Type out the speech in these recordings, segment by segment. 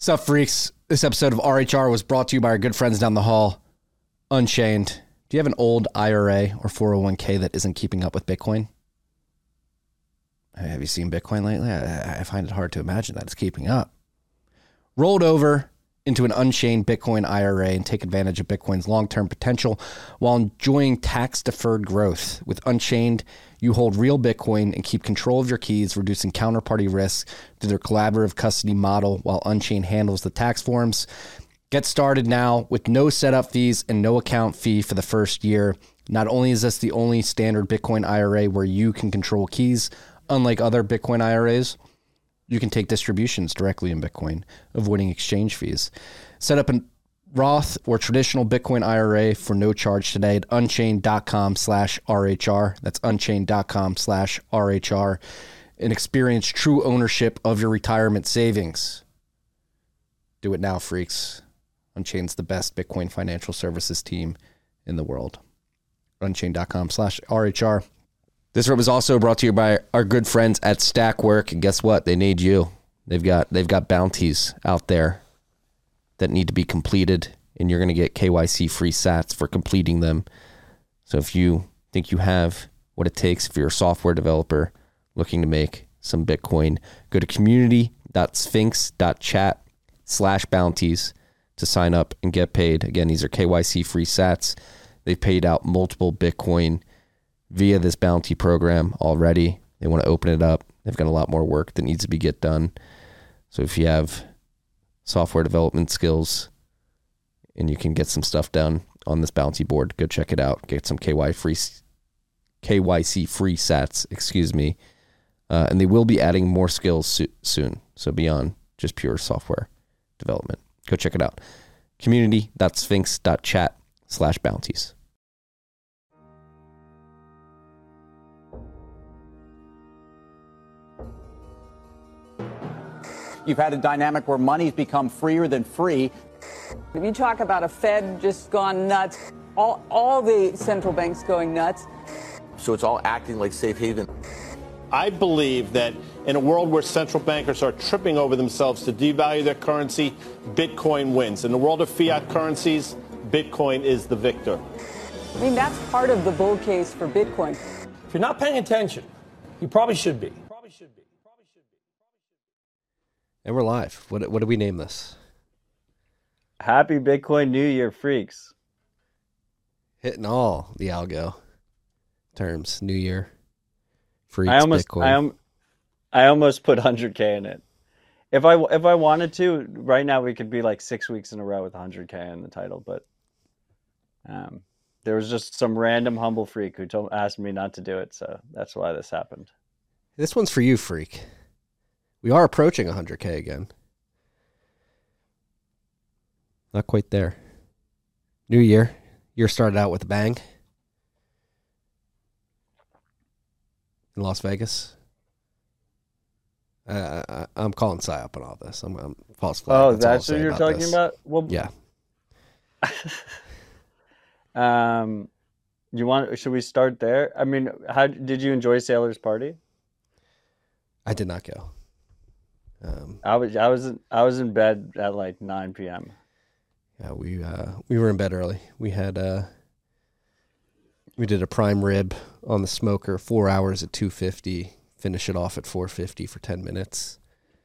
What's up, freaks? This episode of RHR was brought to you by our good friends down the hall, Unchained. Do you have an old IRA or 401k that isn't keeping up with Bitcoin? Have you seen Bitcoin lately? I find it hard to imagine that it's keeping up. Rolled over into an Unchained Bitcoin IRA and take advantage of Bitcoin's long-term potential while enjoying tax-deferred growth. With Unchained, you hold real Bitcoin and keep control of your keys, reducing counterparty risk through their collaborative custody model while Unchained handles the tax forms. Get started now with no setup fees and no account fee for the first year. Not only is this the only standard Bitcoin IRA where you can control keys, unlike other Bitcoin IRAs, you can take distributions directly in Bitcoin, avoiding exchange fees. Set up a Roth or traditional Bitcoin IRA for no charge today at unchained.com/RHR. That's unchained.com/RHR, and experience true ownership of your retirement savings. Do it now, freaks. Unchained's the best Bitcoin financial services team in the world. Unchained.com/RHR. This room is also brought to you by our good friends at Stackwork. And guess what? They need you. They've got bounties out there that need to be completed, and you're going to get KYC free sats for completing them. So if you think you have what it takes, if you're a software developer looking to make some Bitcoin, go to community.sphinx.chat/bounties to sign up and get paid. Again, these are KYC free sats. They've paid out multiple Bitcoin via this bounty program already. They want to open it up. They've got a lot more work that needs to be get done. So if you have software development skills and you can get some stuff done on this bounty board, go check it out. Get some KYC free sats, and they will be adding more skills soon. So beyond just pure software development, go check it out. Community.sphinx.chat/bounties. You've had a dynamic where money's become freer than free. If you talk about a Fed just gone nuts, all the central banks going nuts. So it's all acting like safe haven. I believe that in a world where central bankers are tripping over themselves to devalue their currency, Bitcoin wins. In the world of fiat currencies, Bitcoin is the victor. I mean, that's part of the bull case for Bitcoin. If you're not paying attention, you probably should be. And we're live. What do we name this? Happy Bitcoin New Year, freaks. Hitting all the algo terms. New Year. Freaks, Bitcoin. I almost put 100K in it. If I wanted to, right now we could be like 6 weeks in a row with 100K in the title, but there was just some random humble freak who asked me not to do it, so that's why this happened. This one's for you, freak. We are approaching 100K again. Not quite there. New year. Year started out with a bang. In Las Vegas. I'm calling psyop on all this. I'm false flag. Oh, that's what you're talking about? Well, yeah. Should we start there? I mean, how did you enjoy Sailor's party? I did not go. I was in bed at like 9 p.m. Yeah, we were in bed early. We had we did a prime rib on the smoker, 4 hours at 250. Finish it off at 450 for 10 minutes.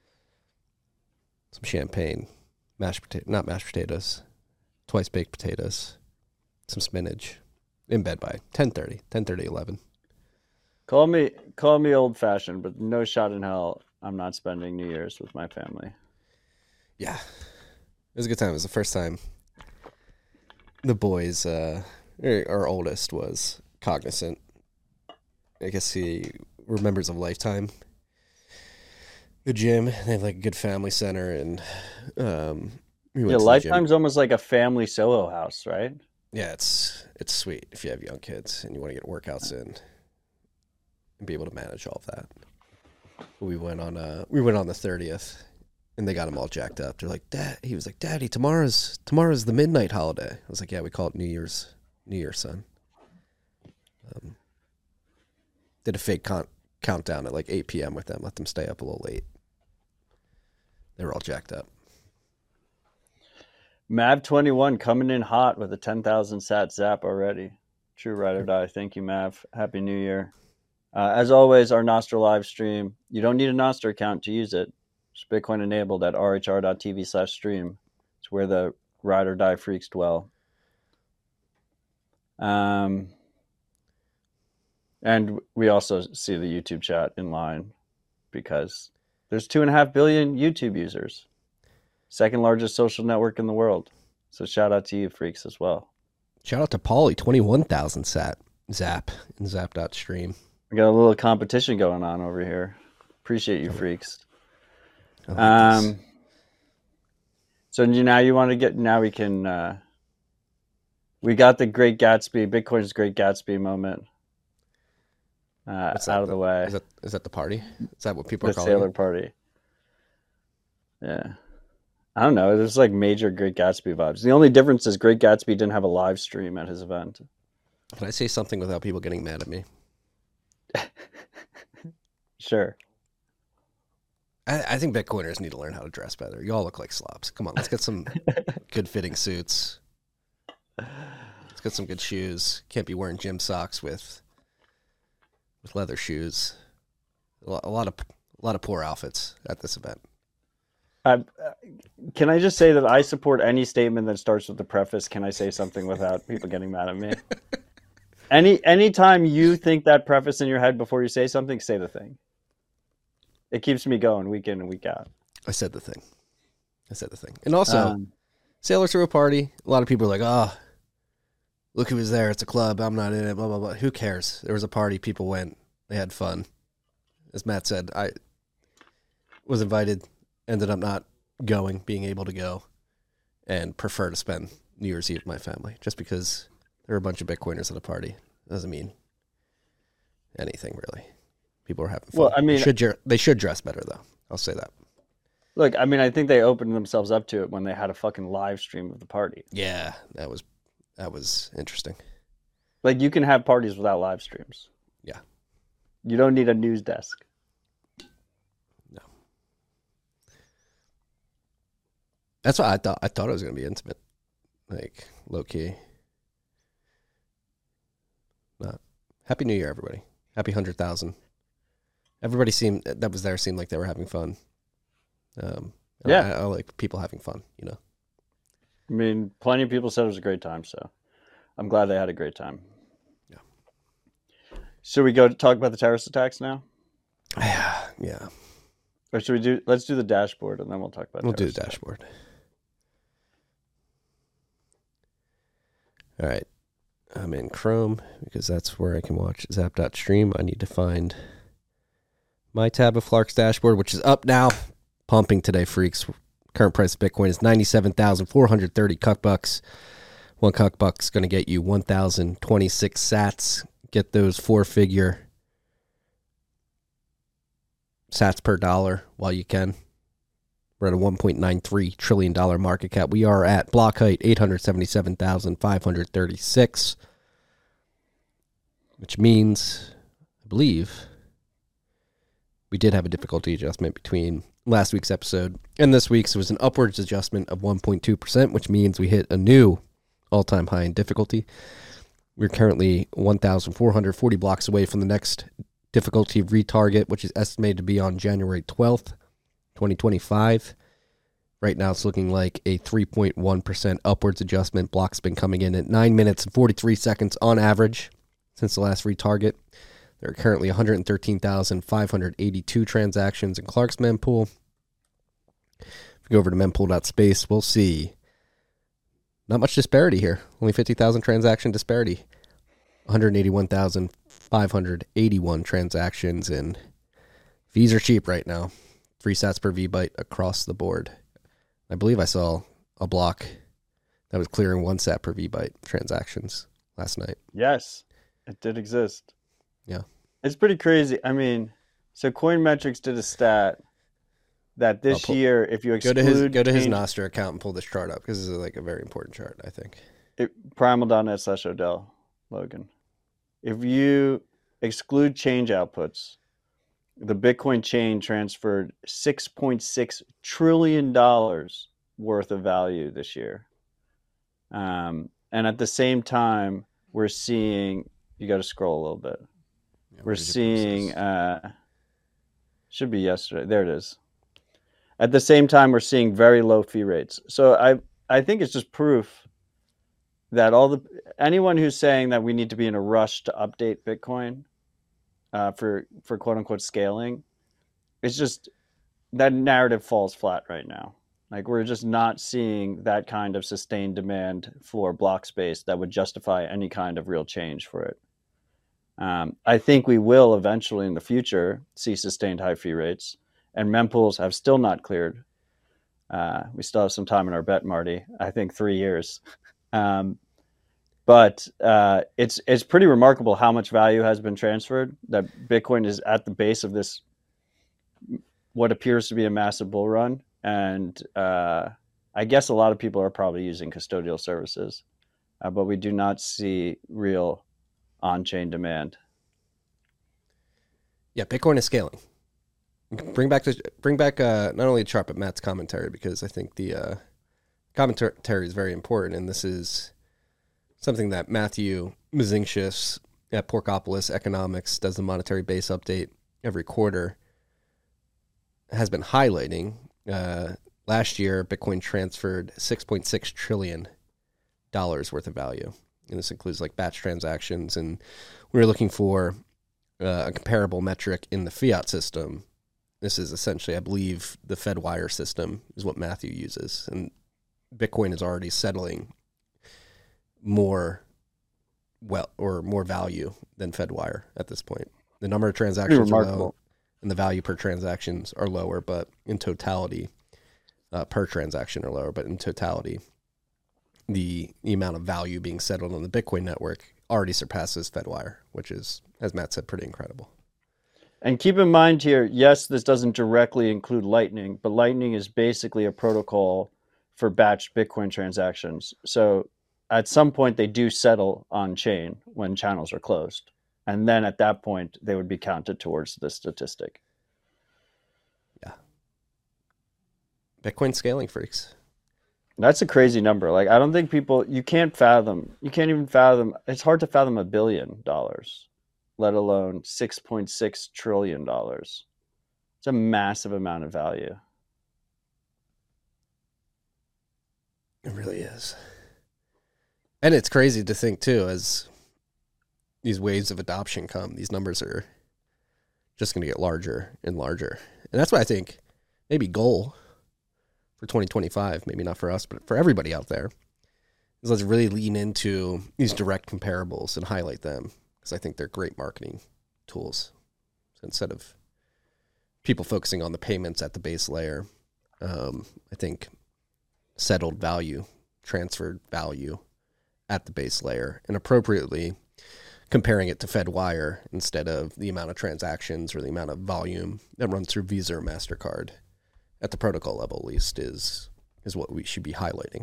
Some champagne, not mashed potatoes, twice baked potatoes, some spinach. In bed by 10:30, 11. Call me old fashioned, but no shot in hell I'm not spending New Year's with my family. Yeah. It was a good time. It was the first time the boys, our oldest, was cognizant. I guess he remembers of Lifetime. The gym. They have like a good family center, and Lifetime's almost like a family Soho house, right? Yeah, it's sweet if you have young kids and you want to get workouts in and be able to manage all of that. We went on the 30th, and they got him all jacked up. They're like, Dad. He was like, Daddy, tomorrow's the midnight holiday. I was like, yeah, we call it New Year's, son. Did a fake countdown at like 8 p.m. with them. Let them stay up a little late. They were all jacked up. Mav21 coming in hot with a 10,000 sat zap already. True ride or die. Thank you, Mav. Happy New Year. As always, our Nostr live stream. You don't need a Nostr account to use it. It's Bitcoin enabled at rhr.tv/stream. It's where the ride or die freaks dwell. And we also see the YouTube chat in line because there's 2.5 billion YouTube users. Second largest social network in the world. So shout out to you freaks as well. Shout out to Paulie, 21,000 zap in zap.stream. We got a little competition going on over here. Appreciate you freaks. Like So now you want to get, now we can, we got the Great Gatsby, Bitcoin's Great Gatsby moment out of the way. Is that the party? Is that what people are The calling Sailor it? Party. Yeah. I don't know. There's like major Great Gatsby vibes. The only difference is Great Gatsby didn't have a live stream at his event. Can I say something without people getting mad at me? Sure. I think Bitcoiners need to learn how to dress better. You all look like slobs. Come on, let's get some good fitting suits. Let's get some good shoes. Can't be wearing gym socks with leather shoes. A lot of poor outfits at this event. Can I just say that I support any statement that starts with the preface, can I say something without people getting mad at me? Anytime you think that preface in your head before you say something, say the thing. It keeps me going week in and week out. I said the thing. And also, Sailors threw a party. A lot of people are like, oh, look who was there. It's a club. I'm not in it, blah, blah, blah. Who cares? There was a party. People went. They had fun. As Matt said, I was invited, ended up not going, being able to go, and prefer to spend New Year's Eve with my family. Just because there were a bunch of Bitcoiners at a party doesn't mean anything, really. People are having fun. Well, I mean, they should dress better, though. I'll say that. Look, I mean, I think they opened themselves up to it when they had a fucking live stream of the party. Yeah, that was interesting. Like, you can have parties without live streams. Yeah. You don't need a news desk. No. That's what I thought. I thought it was going to be intimate, like low key. Not. Happy New Year, everybody. Happy 100,000. Everybody seemed like they were having fun. Yeah, I like people having fun. You know. I mean, plenty of people said it was a great time, so I'm glad they had a great time. Yeah. Should we go to talk about the terrorist attacks now? Yeah. Or should we let's do the dashboard and then we'll talk about We'll do the attacks. dashboard. All right. I'm in Chrome because that's where I can watch Zap.stream. I need to find my tab of Flark's dashboard, which is up now. Pumping today, freaks. Current price of Bitcoin is 97,430 cuckbucks. One cuckbuck's going to get you 1,026 sats. Get those 4-figure sats per dollar while you can. We're at a $1.93 trillion market cap. We are at block height 877,536, which means, I believe, we did have a difficulty adjustment between last week's episode and this week's. It was an upwards adjustment of 1.2%, which means we hit a new all-time high in difficulty. We're currently 1,440 blocks away from the next difficulty retarget, which is estimated to be on January 12th, 2025. Right now it's looking like a 3.1% upwards adjustment. Block's been coming in at 9 minutes and 43 seconds on average since the last retarget. There are currently 113,582 transactions in Clark's mempool. If we go over to mempool.space, we'll see not much disparity here. Only 50,000 transaction disparity. 181,581 transactions, and fees are cheap right now. 3 sats per VByte across the board. I believe I saw a block that was clearing 1 sat per VByte transactions last night. Yes, it did exist. Yeah. It's pretty crazy. I mean, so Coinmetrics did a stat that this year, if you exclude... Go to his Nostr account and pull this chart up, because this is like a very important chart, I think. Primal.net/Odell, Logan. If you exclude change outputs, the Bitcoin chain transferred $6.6 trillion worth of value this year. And at the same time, we're seeing, you got to scroll a little bit. Yeah, We're seeing, should be yesterday. There it is. At the same time, we're seeing very low fee rates. So I think it's just proof that anyone who's saying that we need to be in a rush to update Bitcoin for quote unquote scaling, it's just that narrative falls flat right now. Like, we're just not seeing that kind of sustained demand for block space that would justify any kind of real change for it. I think we will eventually in the future see sustained high fee rates, and mempools have still not cleared. We still have some time in our bet, Marty. I think 3 years. But it's pretty remarkable how much value has been transferred, that Bitcoin is at the base of this, what appears to be a massive bull run. And I guess a lot of people are probably using custodial services, but we do not see real on-chain demand. Yeah, Bitcoin is scaling. Bring back not only a chart but Matt's commentary, because I think the commentary is very important, and this is something that Matthew Mazinchis at Porkopolis Economics does the monetary base update every quarter, has been highlighting. Last year, Bitcoin transferred $6.6 trillion worth of value, and this includes like batch transactions. And we were looking for a comparable metric in the fiat system. This is essentially, I believe, the Fedwire system is what Matthew uses, and Bitcoin is already settling more value than Fedwire at this point. The number of transactions are low, and the value per transactions are lower, but in totality, per transaction are lower, but in totality, the amount of value being settled on the Bitcoin network already surpasses Fedwire, which is, as Matt said, pretty incredible. And keep in mind here, yes, this doesn't directly include Lightning, but Lightning is basically a protocol for batch Bitcoin transactions. So at some point, they do settle on chain when channels are closed. And then at that point, they would be counted towards the statistic. Yeah. Bitcoin scaling freaks. That's a crazy number. Like, I don't think you can't even fathom, it's hard to fathom $1 billion, let alone $6.6 trillion. It's a massive amount of value. It really is. And it's crazy to think, too, as these waves of adoption come, these numbers are just going to get larger and larger. And that's what I think maybe goal for 2025, maybe not for us, but for everybody out there, is let's really lean into these direct comparables and highlight them, because I think they're great marketing tools. So instead of people focusing on the payments at the base layer, I think settled value, transferred value at the base layer, and appropriately comparing it to Fedwire instead of the amount of transactions or the amount of volume that runs through Visa or MasterCard at the protocol level, at least, is what we should be highlighting.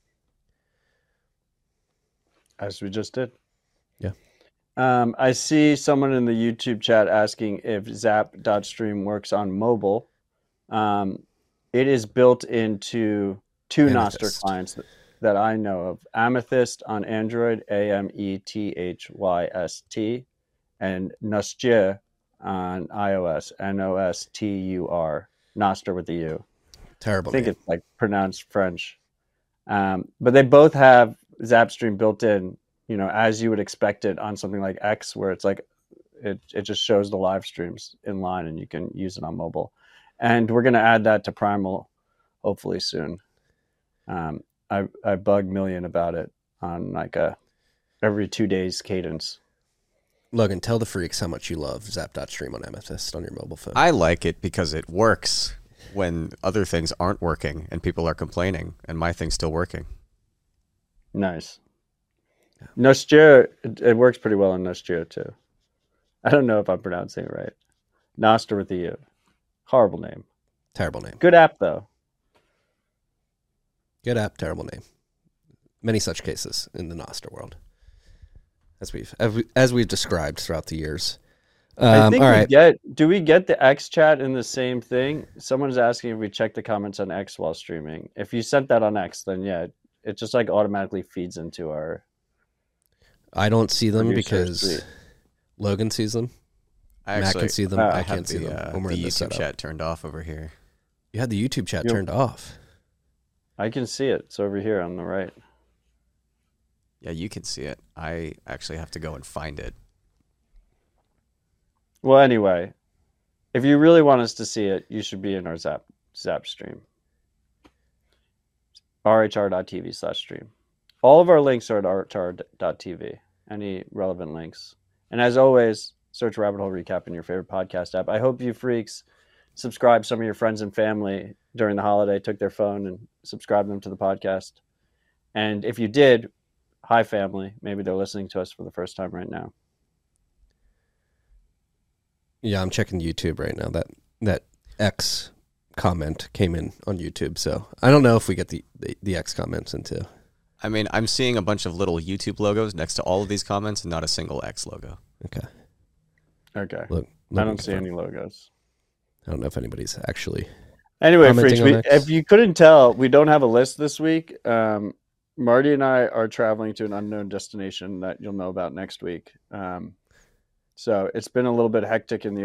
As we just did. Yeah. I see someone in the YouTube chat asking if Zap.stream works on mobile. It is built into two Nostr clients that I know of. Amethyst on Android, AMETHYST, and Nostr on iOS, NOSTUR, Nostr with the U. Terrible I think name. it's like pronounced French. But they both have Zapstream built in, as you would expect it on something like X, where it's like it just shows the live streams in line and you can use it on mobile. And we're going to add that to Primal hopefully soon. I bug Million about it on like a every 2 days cadence. Logan, tell the freaks how much you love Zap.stream on Amethyst on your mobile phone. I like it because it works when other things aren't working and people are complaining, and my thing's still working. Nice. Nostr, it works pretty well on Nostr too. I don't know if I'm pronouncing it right. Nostr with the U. Horrible name. Terrible name. Good app though. Good app, terrible name. Many such cases in the Nostr world, as we've described throughout the years. I think all right. Do we get the X chat in the same thing? Someone's asking if we check the comments on X while streaming. If you sent that on X, then yeah, It just like automatically feeds into our. I don't see them Producers, because sweet. Logan sees them. I Matt actually can see them. I I have can't see the, them when we're the in this YouTube setup. chat turned off over here. You had the YouTube chat Yep. turned off. I can see it. It's over here on the right. Yeah, you can see it. I actually have to go and find it. Well, anyway, if you really want us to see it, you should be in our Zap stream. rhr.tv/stream. All of our links are at rhr.tv. Any relevant links. And as always, search Rabbit Hole Recap in your favorite podcast app. I hope you freaks subscribe some of your friends and family during the holiday, took their phone and subscribed them to the podcast. And if you did, hi family. Maybe they're listening to us for the first time right now. Yeah, I'm checking YouTube right now. That X comment came in on YouTube, so I don't know if we get the X comments into. I mean, I'm seeing a bunch of little YouTube logos next to all of these comments and not a single X logo. Okay. Okay. Look, I don't see any logos. I don't know if anybody's actually. Anyway, commenting freaks, on X. if you couldn't tell, we don't have a list this week. Marty and I are traveling to an unknown destination that you'll know about next week. So it's been a little bit hectic in the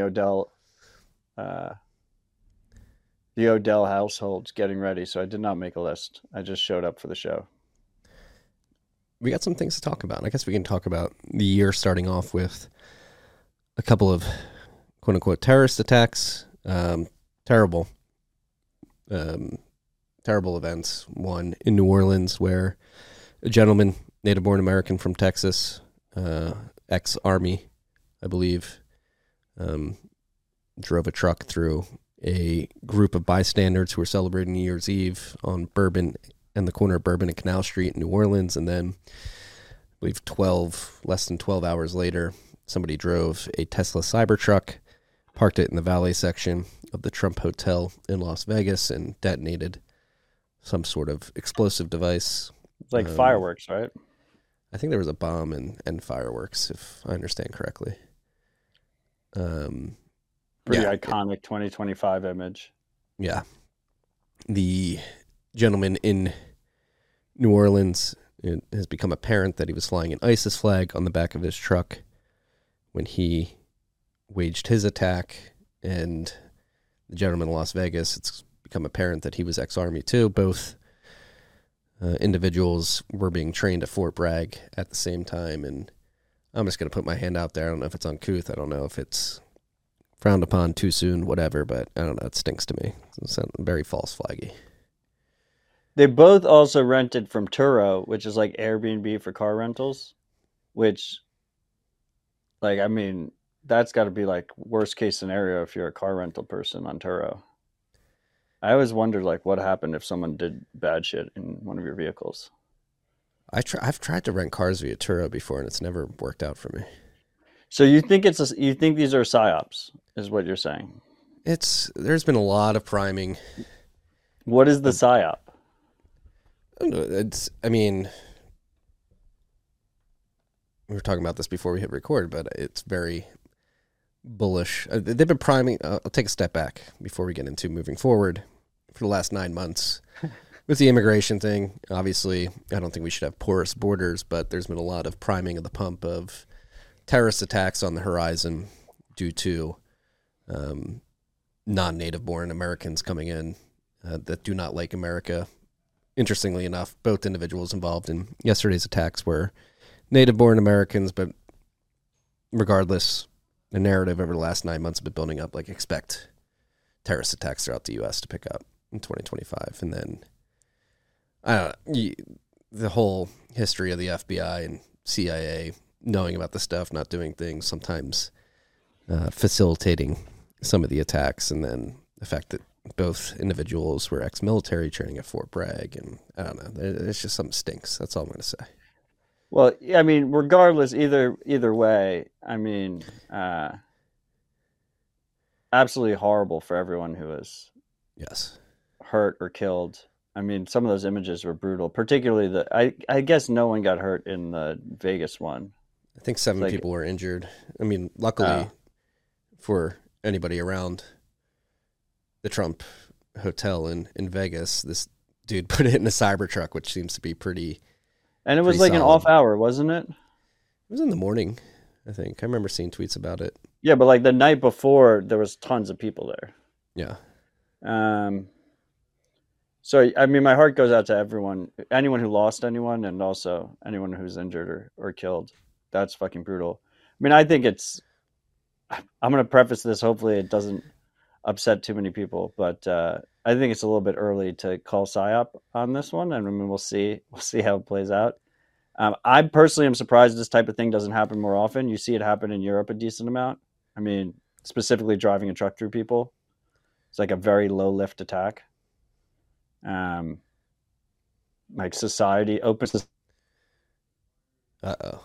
Odell households getting ready. So I did not make a list. I just showed up for the show. We got some things to talk about. I guess we can talk about the year starting off with a couple of quote unquote terrorist attacks. Terrible events. One in New Orleans where a gentleman, native born American from Texas, ex-Army, I believe, drove a truck through a group of bystanders who were celebrating New Year's Eve on Bourbon and the corner of Bourbon and Canal Street in New Orleans. And then I believe less than 12 hours later, somebody drove a Tesla Cybertruck, parked it in the valet section of the Trump Hotel in Las Vegas and detonated some sort of explosive device. It's like fireworks, right? I think there was a bomb and fireworks, if I understand correctly. Pretty iconic 2025 image. Yeah. The gentleman in New Orleans, it has become apparent that he was flying an ISIS flag on the back of his truck when he waged his attack. And the gentleman in Las Vegas, it's become apparent that he was ex-Army too. Both individuals were being trained at Fort Bragg at the same time. And I'm just going to put my hand out there. I don't know if it's uncouth. I don't know if it's frowned upon too soon, whatever. But I don't know. It stinks to me. It's very false flaggy. They both also rented from Turo, which is like Airbnb for car rentals, which, like, I mean, that's got to be like worst case scenario if you're a car rental person on Turo. I always wondered, like, what happened if someone did bad shit in one of your vehicles. I've tried to rent cars via Turo before, and it's never worked out for me. So you think you think these are psyops, is what you're saying? There's been a lot of priming. What is the psyop? I mean, we were talking about this before we hit record, but it's very bullish. They've been priming. I'll take a step back before we get into moving forward. For the last 9 months, with the immigration thing, obviously, I don't think we should have porous borders, but there's been a lot of priming of the pump of terrorist attacks on the horizon due to non-native born Americans coming in that do not like America. Interestingly enough, both individuals involved in yesterday's attacks were native-born Americans, but regardless, the narrative over the last 9 months has been building up, like, expect terrorist attacks throughout the U.S. to pick up in 2025. And then, I don't know, the whole history of the FBI and CIA knowing about the stuff, not doing things, sometimes facilitating some of the attacks, and then the fact that both individuals were ex-military training at Fort Bragg, and I don't know. It's just something stinks. That's all I'm going to say. Well, I mean, regardless, either way, I mean, absolutely horrible for everyone who was hurt or killed. I mean, some of those images were brutal, particularly I guess no one got hurt in the Vegas one. I think 7 people were injured. I mean, luckily for anybody around the Trump Hotel in Vegas, this dude put it in a Cybertruck, which seems to be pretty. And it was pretty like solid. an off hour, wasn't it? It was in the morning, I think. I remember seeing tweets about it. Yeah, but like the night before, there was tons of people there. Yeah. So, I mean, my heart goes out to anyone who lost anyone, and also anyone who's injured or killed. That's fucking brutal. I mean, I think I'm going to preface this. Hopefully it doesn't upset too many people, but I think it's a little bit early to call PSYOP on this one. And I mean, we'll see how it plays out. I personally am surprised this type of thing doesn't happen more often. You see it happen in Europe a decent amount. I mean, specifically driving a truck through people. It's like a very low lift attack. Like society opens. Uh-oh.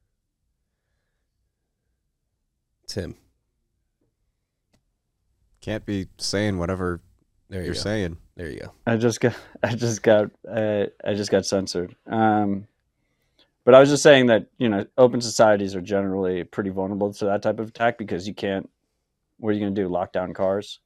Tim. Can't be saying whatever There you're go. saying. There you go. I just got censored. But I was just saying that, open societies are generally pretty vulnerable to that type of attack because what are you going to do? Lock down cars?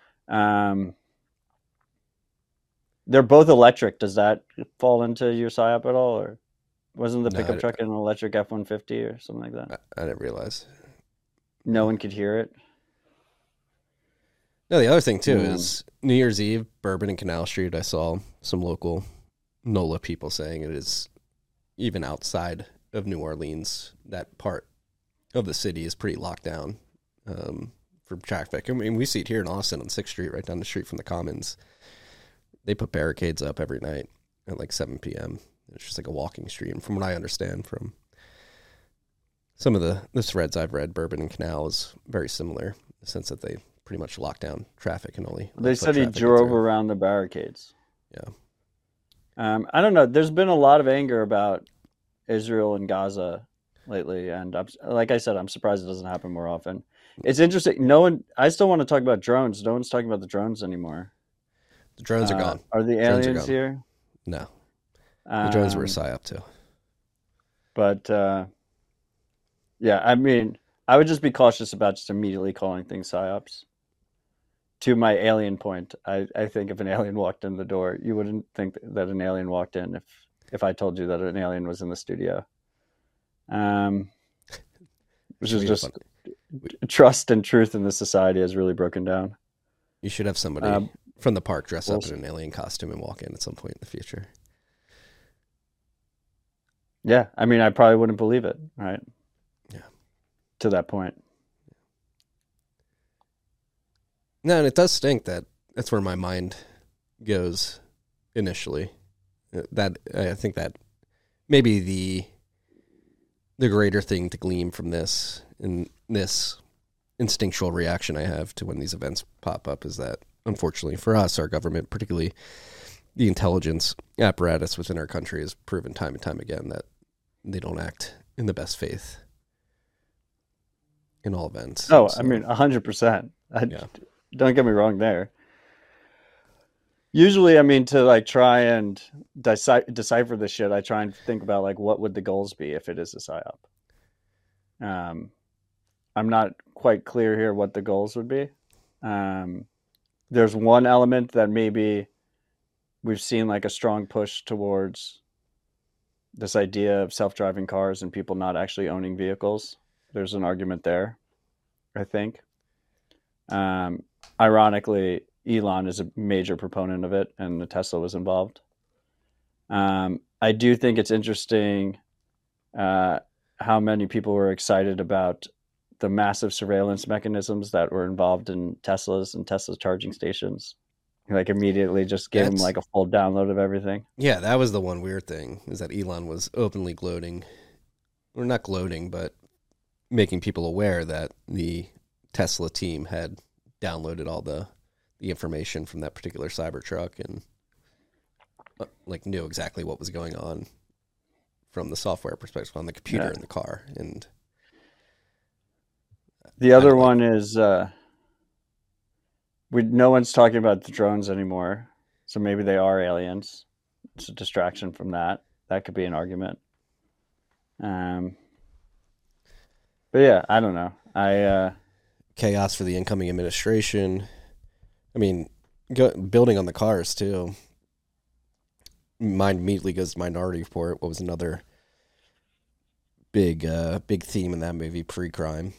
They're both electric. Does that fall into your PSYOP at all? Or wasn't the pickup truck an electric F-150 or something like that? I didn't realize. No one could hear it. No, the other thing too is New Year's Eve, Bourbon and Canal Street. I saw some local NOLA people saying it is even outside of New Orleans. That part of the city is pretty locked down for traffic. I mean, we see it here in Austin on 6th Street, right down the street from the Commons. They put barricades up every night at like 7 p.m. It's just like a walking street. And from what I understand from some of the threads I've read, Bourbon and Canal is very similar in the sense that they pretty much lock down traffic and only. They said he drove around the barricades. Yeah. I don't know. There's been a lot of anger about Israel and Gaza lately, and like I said, I'm surprised it doesn't happen more often. It's interesting. I still want to talk about drones. No one's talking about the drones anymore. The drones are gone. Are the aliens here? No. The drones were a PSYOP too. But yeah, I mean, I would just be cautious about just immediately calling things PSYOPs. To my alien point, I think if an alien walked in the door, you wouldn't think that an alien walked in if I told you that an alien was in the studio. Which is just trust and truth in the society has really broken down. You should have somebody from the park dress up in an alien costume and walk in at some point in the future. Yeah, I mean, I probably wouldn't believe it, right? Yeah. To that point. No, and it does stink that that's where my mind goes initially. That I think that maybe the greater thing to glean from this and this instinctual reaction I have to when these events pop up is that, unfortunately for us, our government, particularly the intelligence apparatus within our country, has proven time and time again that they don't act in the best faith in all events. Oh, so, I mean, 100%. Yeah. Don't get me wrong there. Usually, I mean, to like try and decipher this shit, I try and think about like what would the goals be if it is a PSYOP. I'm not quite clear here what the goals would be. There's one element that maybe we've seen like a strong push towards this idea of self-driving cars and people not actually owning vehicles. There's an argument there, I think. Ironically, Elon is a major proponent of it, and the Tesla was involved. I do think it's interesting how many people were excited about the massive surveillance mechanisms that were involved in Teslas and Tesla's charging stations. Like immediately just gave them like a full download of everything. Yeah, that was the one weird thing, is that Elon was openly gloating, or not gloating, but making people aware that the Tesla team had downloaded all the information from that particular Cybertruck and like knew exactly what was going on from the software perspective on the computer in the car. And the other one is no one's talking about the drones anymore, so maybe they are aliens. It's a distraction from that. That could be an argument. But yeah, I don't know. Chaos for the incoming administration. I mean, building on the cars too. mind immediately goes to Minority Report. What was another big theme in that movie? Pre-crime,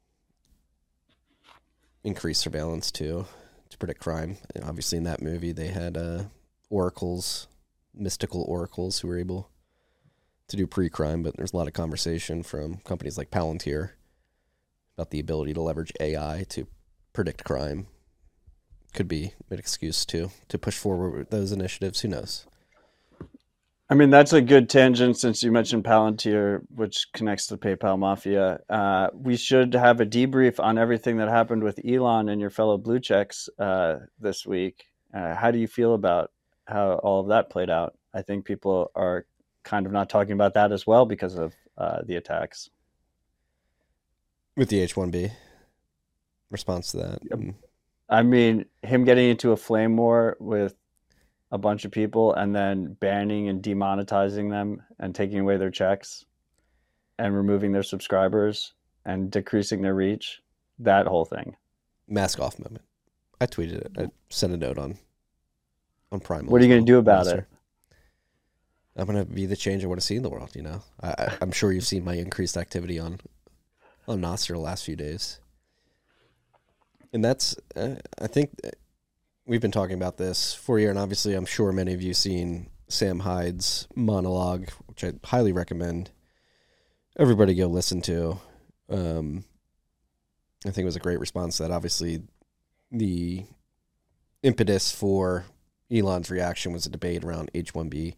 increased surveillance to predict crime. And obviously, in that movie, they had oracles, mystical oracles, who were able to do pre-crime. But there's a lot of conversation from companies like Palantir about the ability to leverage AI to predict crime. Could be an excuse to push forward with those initiatives. Who knows? I mean, that's a good tangent since you mentioned Palantir, which connects to the PayPal mafia. We should have a debrief on everything that happened with Elon and your fellow blue checks this week. How do you feel about how all of that played out? I think people are kind of not talking about that as well because of the attacks. With the H-1B response to that. Yep. I mean, him getting into a flame war with a bunch of people and then banning and demonetizing them and taking away their checks and removing their subscribers and decreasing their reach. That whole thing. Mask off moment. I tweeted it. I sent a note on Prime. What are you going to do about it? I'm going to be the change I want to see in the world, you know. I'm sure you've seen my increased activity on Nostr the last few days. And that's, I think we've been talking about this for a year, and obviously I'm sure many of you seen Sam Hyde's monologue, which I highly recommend everybody go listen to. I think it was a great response to that. Obviously, the impetus for Elon's reaction was a debate around H-1B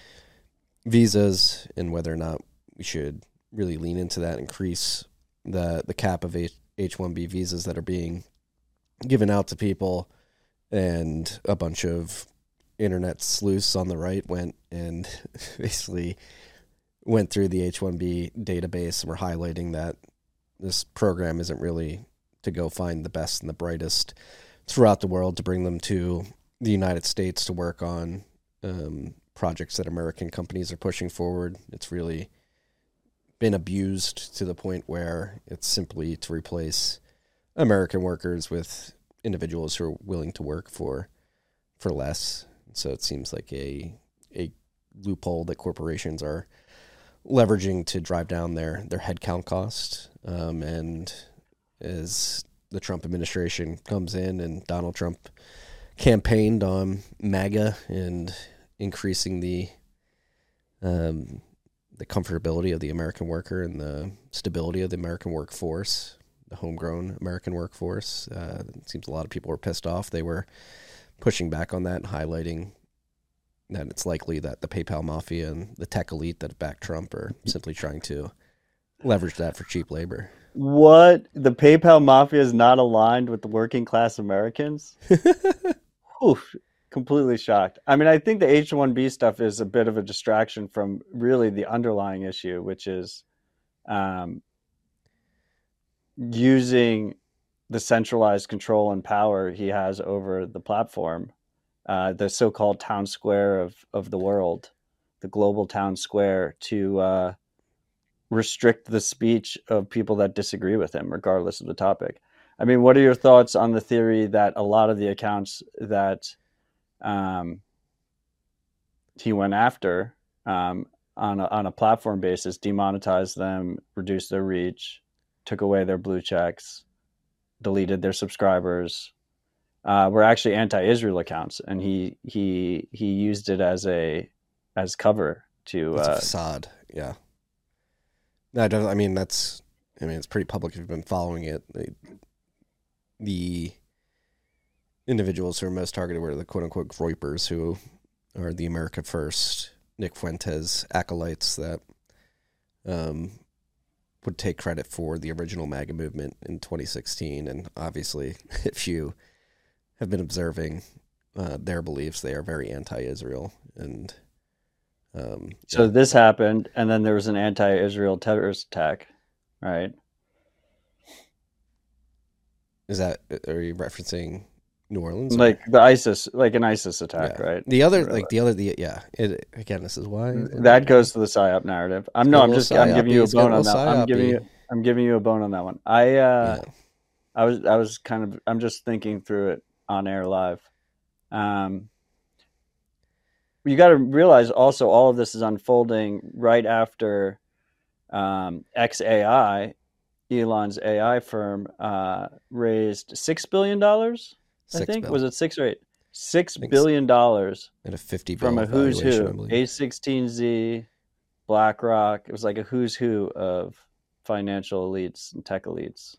visas and whether or not we should really lean into that, increase the cap of H-1B visas that are being given out to people. And a bunch of internet sleuths on the right went and basically went through the H-1B database and were highlighting that this program isn't really to go find the best and the brightest throughout the world to bring them to the United States to work on projects that American companies are pushing forward. It's really been abused to the point where it's simply to replace American workers with individuals who are willing to work for less. So it seems like a loophole that corporations are leveraging to drive down their headcount cost. And as the Trump administration comes in and Donald Trump campaigned on MAGA and increasing the comfortability of the American worker and the stability of the American workforce, the homegrown American workforce. It seems a lot of people were pissed off. They were pushing back on that and highlighting that it's likely that the PayPal mafia and the tech elite that back Trump are simply trying to leverage that for cheap labor. What? The PayPal mafia is not aligned with the working class Americans? Oof, completely shocked. I mean, I think the H-1B stuff is a bit of a distraction from really the underlying issue, which is using the centralized control and power he has over the platform, the so-called town square of the world, the global town square, to restrict the speech of people that disagree with him, regardless of the topic. I mean, what are your thoughts on the theory that a lot of the accounts that he went after on a platform basis, demonetized them, reduced their reach, took away their blue checks, deleted their subscribers, were actually anti-Israel accounts, and he used it as cover to it's a facade. Yeah, no, I mean it's pretty public if you've been following it. The individuals who are most targeted were the quote-unquote Groypers, who are the America First, Nick Fuentes acolytes that would take credit for the original MAGA movement in 2016. And obviously, if you have been observing their beliefs, they are very anti-Israel. And so this happened, and then there was an anti-Israel terrorist attack, right? Are you referencing New Orleans? Like an ISIS attack, yeah. right? Again, this is why that goes to the PSYOP narrative. I'm giving you a bone on that. I'm giving you a bone on that one. I'm just thinking through it on air live. you got to realize also all of this is unfolding right after XAI, Elon's AI firm, raised $6 billion. I think was it 6 or 8? $6 billion at a 50 from a who's valuation, I who, believe. A16Z, BlackRock. It was like a who's who of financial elites and tech elites,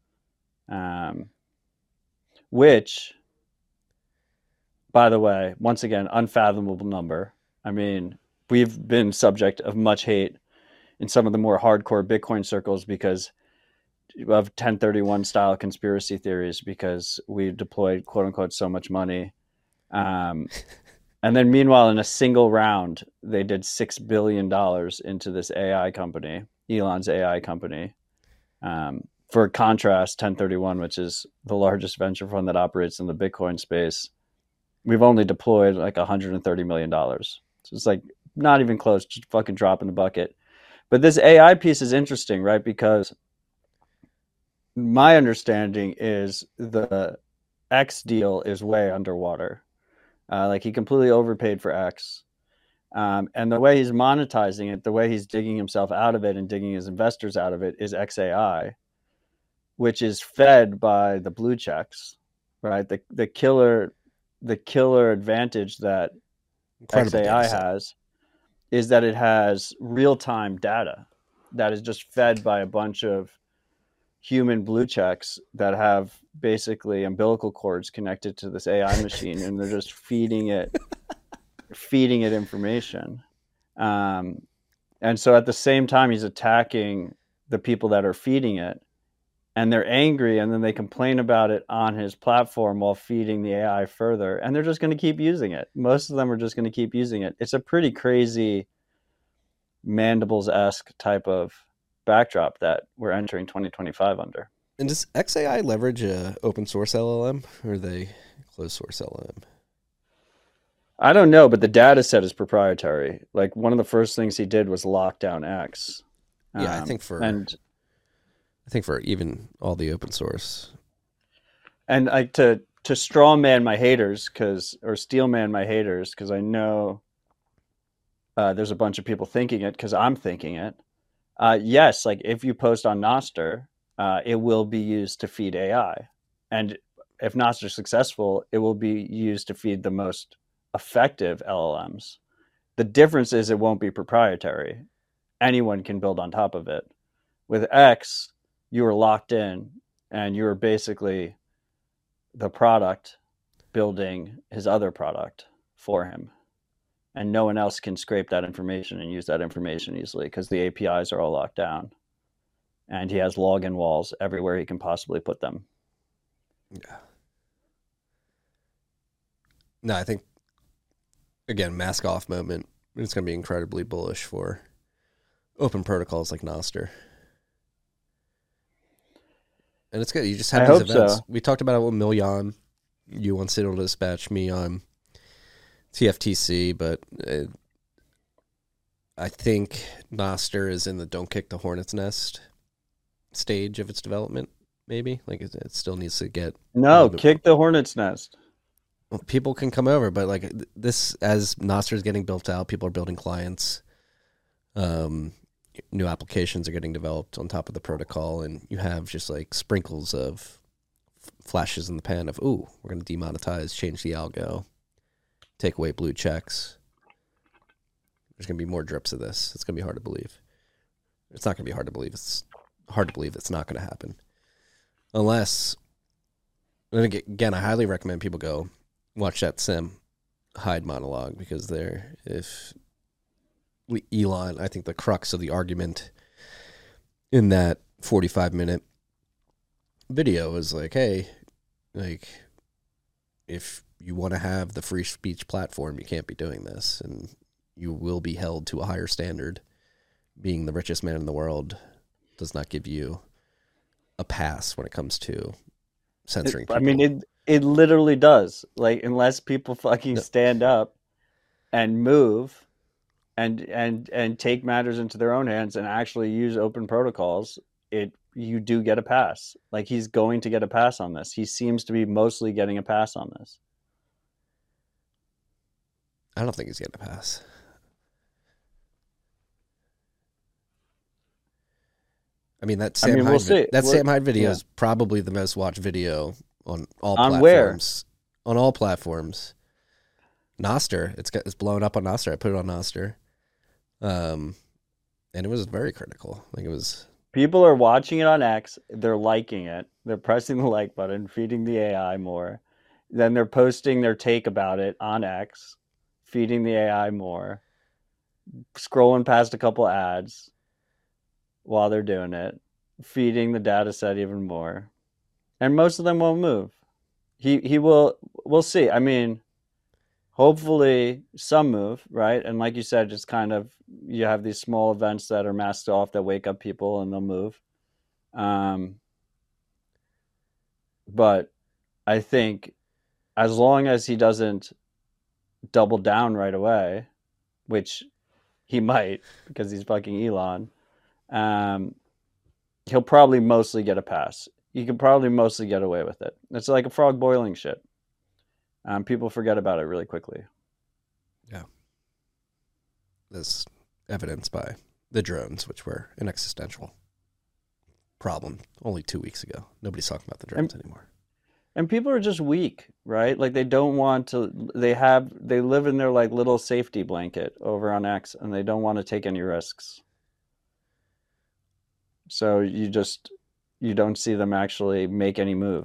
which, by the way, once again, unfathomable number. I mean, we've been subject of much hate in some of the more hardcore Bitcoin circles because of 1031 style conspiracy theories, because we deployed quote unquote so much money. And then meanwhile, in a single round, they did $6 billion into this AI company, Elon's AI company. For contrast, 1031, which is the largest venture fund that operates in the Bitcoin space, we've only deployed like $130 million. So it's like not even close, just fucking drop in the bucket. But this AI piece is interesting, right? Because my understanding is the X deal is way underwater. Like he completely overpaid for X. And the way he's monetizing it, the way he's digging himself out of it and digging his investors out of it is XAI, which is fed by the blue checks, right? The killer advantage that XAI has is that it has real-time data that is just fed by a bunch of human blue checks that have basically umbilical cords connected to this AI machine, and they're just feeding it information. And so at the same time, he's attacking the people that are feeding it, and they're angry, and then they complain about it on his platform while feeding the AI further, and they're just going to keep using it. Most of them are just going to keep using it. It's a pretty crazy Mandibles-esque type of backdrop that we're entering 2025 under. And does XAI leverage a open source LLM, or are they closed source LLM? I don't know, but the data set is proprietary. Like one of the first things he did was lock down X. Yeah, I think for even all the open source. And like to straw man my haters, or steel man my haters, because I know there's a bunch of people thinking it because I'm thinking it. Yes, like if you post on Nostr, it will be used to feed AI. And if Nostr is successful, it will be used to feed the most effective LLMs. The difference is it won't be proprietary. Anyone can build on top of it. With X, you are locked in, and you're basically the product building his other product for him. And no one else can scrape that information and use that information easily because the APIs are all locked down. And he has login walls everywhere he can possibly put them. Yeah. No, I think, again, mask off moment. It's going to be incredibly bullish for open protocols like Nostr. And it's good. You just have these events. So. We talked about it with Miljan. You on Citadel Dispatch, me on TFTC, but I think Nostr is in the don't kick the hornet's nest stage of its development, maybe. Like it still needs to get... No, kick the hornet's nest. Well, people can come over, but like this, as Nostr is getting built out, people are building clients. New applications are getting developed on top of the protocol, and you have just like sprinkles of flashes in the pan of, ooh, we're going to demonetize, change the algo, take away blue checks. There's going to be more drips of this. It's going to be hard to believe. It's not going to be hard to believe. It's hard to believe it's not going to happen. Unless, and again, I highly recommend people go watch that Sim Hyde monologue, because if Elon, I think the crux of the argument in that 45-minute video is like, hey, like, if you want to have the free speech platform, you can't be doing this, and you will be held to a higher standard. Being the richest man in the world does not give you a pass when it comes to censoring people. I mean, it literally does. Like, unless people fucking stand up and move and take matters into their own hands and actually use open protocols, you do get a pass. Like, he's going to get a pass on this. He seems to be mostly getting a pass on this. I don't think he's getting a pass. I mean, that Sam Hyde, Sam Hyde video is probably the most watched video on all platforms. On all platforms. Nostr, it's blown up on Nostr. I put it on Nostr, and it was very critical. Like, it was. People are watching it on X. They're liking it. They're pressing the like button, feeding the AI more. Then they're posting their take about it on X, feeding the AI more, scrolling past a couple ads while they're doing it, feeding the data set even more. And most of them won't move. He will, we'll see. I mean, hopefully some move, right? And like you said, it's kind of, you have these small events that are masked off that wake up people and they'll move. But I think as long as he doesn't double down right away, which he might because he's fucking Elon, he'll probably mostly get a pass. He could probably mostly get away with it. It's like a frog boiling shit. People forget about it really quickly. Yeah. This evidenced by the drones, which were an existential problem only 2 weeks ago. Nobody's talking about the drones anymore. And people are just weak, right? Like, they don't want to, they live in their like little safety blanket over on X, and they don't want to take any risks. So you don't see them actually make any move.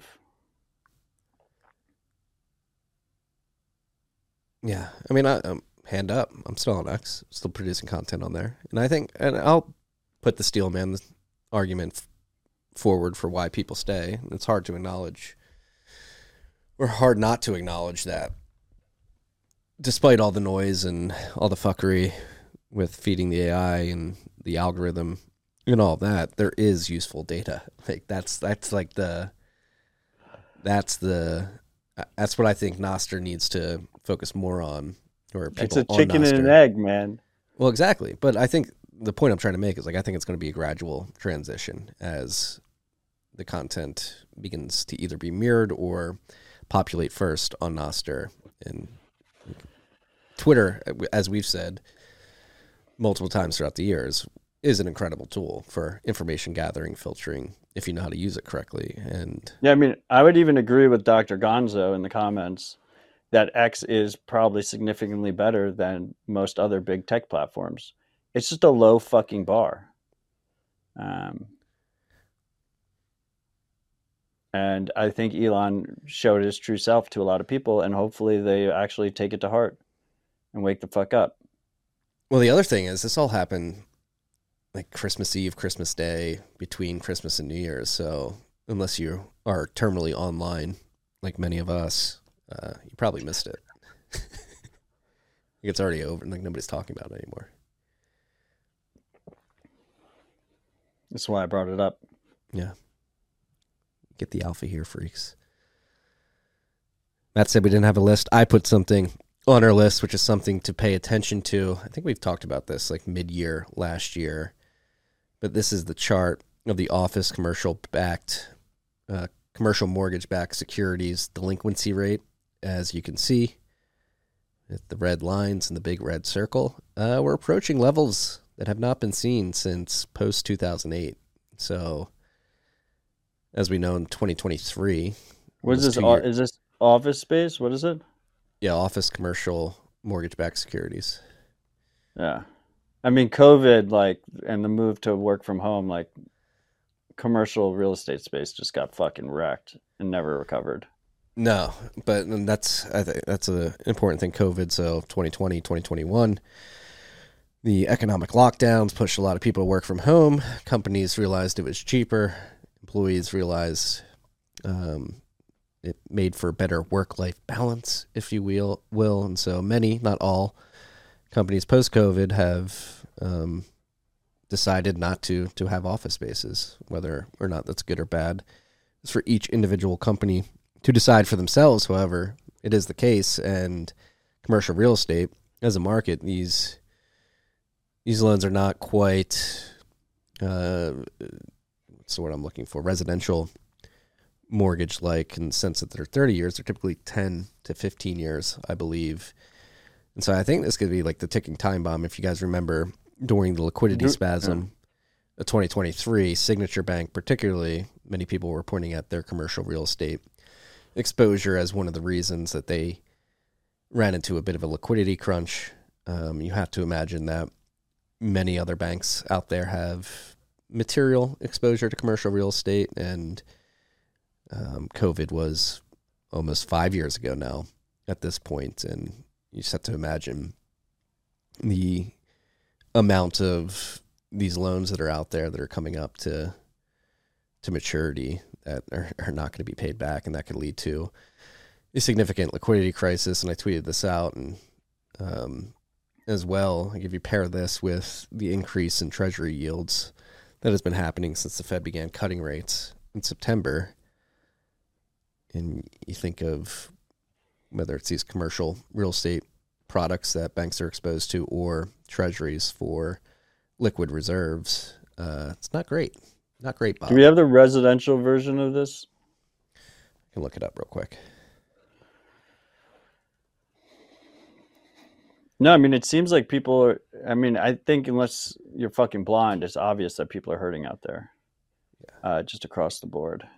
Yeah. I mean, hand up. I'm still on X, still producing content on there. And I think, and I'll put the Steelman argument forward for why people stay. It's hard to acknowledge, or hard not to acknowledge, that despite all the noise and all the fuckery with feeding the AI and the algorithm and all that, there is useful data. Like, that's what I think Nostr needs to focus more on. Or people, it's a chicken and an egg, man. Well, exactly. But I think the point I'm trying to make is, like, I think it's going to be a gradual transition as the content begins to either be mirrored or populate first on Nostr. And Twitter, as we've said multiple times throughout the years, is an incredible tool for information gathering, filtering, if you know how to use it correctly. And yeah, I mean, I would even agree with Dr. Gonzo in the comments that X is probably significantly better than most other big tech platforms. It's just a low fucking bar. And I think Elon showed his true self to a lot of people, and hopefully they actually take it to heart and wake the fuck up. Well, the other thing is, this all happened like Christmas Eve, Christmas Day, between Christmas and New Year's. So unless you are terminally online, like many of us, you probably missed it. It's already over. Like, nobody's talking about it anymore. That's why I brought it up. Yeah. Get the alpha here, freaks. Matt said we didn't have a list. I put something on our list, which is something to pay attention to. I think we've talked about this like mid-year last year. But this is the chart of the office commercial mortgage-backed securities delinquency rate. As you can see, with the red lines and the big red circle, we're approaching levels that have not been seen since post-2008. So, as we know, in 2023... What is this? Is this office space? What is it? Yeah, office commercial mortgage-backed securities. Yeah. I mean, COVID, like, and the move to work from home, like, commercial real estate space just got fucking wrecked and never recovered. No, but I think that's an important thing. COVID, so 2020, 2021, the economic lockdowns pushed a lot of people to work from home. Companies realized it was cheaper. Employees realized it made for better work-life balance, if you will. And so many, not all, companies post-COVID have decided not to have office spaces, whether or not that's good or bad. It's for each individual company to decide for themselves. However, it is the case, and commercial real estate as a market, these loans are not quite what's the word I'm looking for? Residential mortgage-like, in the sense that they're 30 years. They're typically 10 to 15 years, I believe. And so I think this could be like the ticking time bomb. If you guys remember during the liquidity spasm of 2023, Signature Bank particularly, many people were pointing at their commercial real estate exposure as one of the reasons that they ran into a bit of a liquidity crunch. You have to imagine that many other banks out there have material exposure to commercial real estate, and COVID was almost 5 years ago now at this point, and you just have to imagine the amount of these loans that are out there that are coming up to maturity that are not going to be paid back, and that could lead to a significant liquidity crisis. And I tweeted this out, and as well, if you pair this with the increase in Treasury yields that has been happening since the Fed began cutting rates in September, and you think of whether it's these commercial real estate products that banks are exposed to or treasuries for liquid reserves, it's not great. Not great, Bob. Do we have the residential version of this? I can look it up real quick. No, I mean, it seems like people are, I mean, I think unless you're fucking blind, it's obvious that people are hurting out there. Yeah. Just across the board.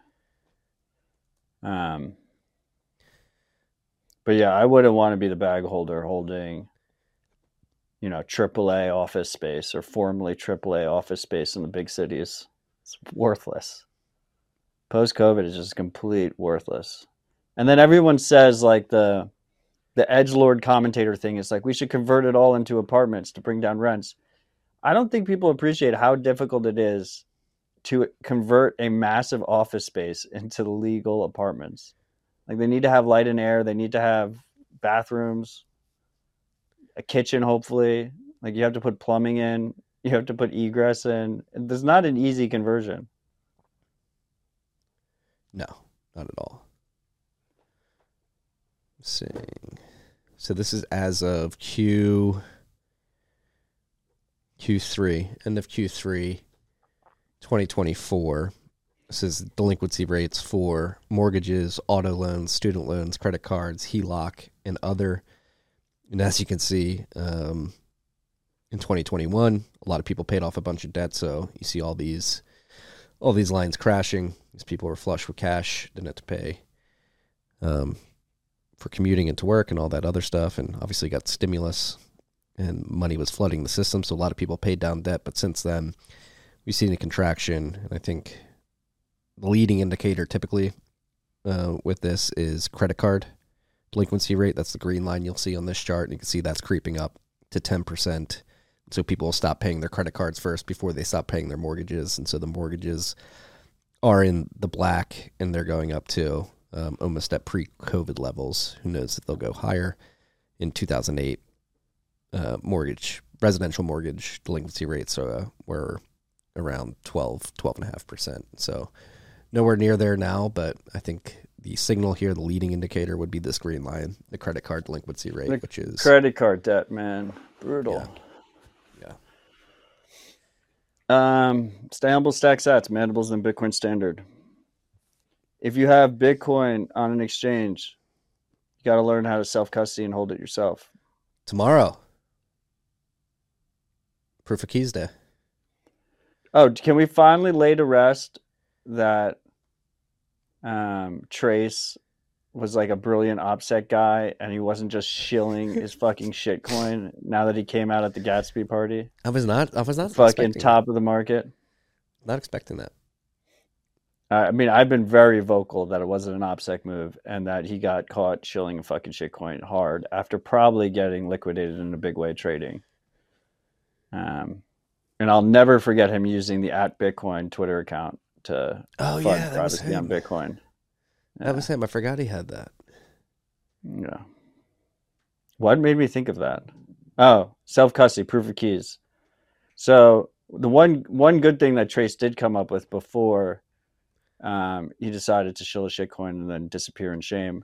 But yeah, I wouldn't want to be the bag holder holding, you know, AAA office space or formerly AAA office space in the big cities. It's worthless. Post-COVID is just complete worthless. And then everyone says like the edgelord commentator thing is like, we should convert it all into apartments to bring down rents. I don't think people appreciate how difficult it is to convert a massive office space into legal apartments. Like they need to have light and air. They need to have bathrooms, a kitchen, hopefully. Like you have to put plumbing in. You have to put egress in. There's not an easy conversion. No, not at all. Let's see. So this is as of Q3, end of Q3, 2024. This is delinquency rates for mortgages, auto loans, student loans, credit cards, HELOC, and other. And as you can see, in 2021, a lot of people paid off a bunch of debt, so you see all these lines crashing. These people were flush with cash, didn't have to pay for commuting into work and all that other stuff, and obviously got stimulus, and money was flooding the system, so a lot of people paid down debt. But since then, we've seen a contraction, and I think the leading indicator typically with this is credit card delinquency rate. That's the green line you'll see on this chart, and you can see that's creeping up to 10%. So people will stop paying their credit cards first before they stop paying their mortgages, and so the mortgages are in the black, and they're going up to almost at pre-COVID levels. Who knows if they'll go higher. In 2008, residential mortgage delinquency rates were around 12.5%. So nowhere near there now, but I think the signal here, the leading indicator, would be this green line, the credit card delinquency rate, which is credit card debt, man. Brutal. Yeah. Stay humble, stack sats, mandibles, and Bitcoin standard. If you have Bitcoin on an exchange, you got to learn how to self-custody and hold it yourself. Tomorrow. Proof of Keys Day. Oh, can we finally lay to rest that Trace was like a brilliant OPSEC guy and he wasn't just shilling his fucking shitcoin now that he came out at the Gatsby party? I was not fucking top of the market. Not expecting that. I mean, I've been very vocal that it wasn't an OPSEC move and that he got caught shilling a fucking shitcoin hard after probably getting liquidated in a big way trading. And I'll never forget him using the @Bitcoin Twitter account to fund privacy on Bitcoin. Yeah. That was him. I forgot he had that. Yeah. What made me think of that? Oh, self-custody, proof of keys. So the one good thing that Trace did come up with before he decided to shill a shitcoin and then disappear in shame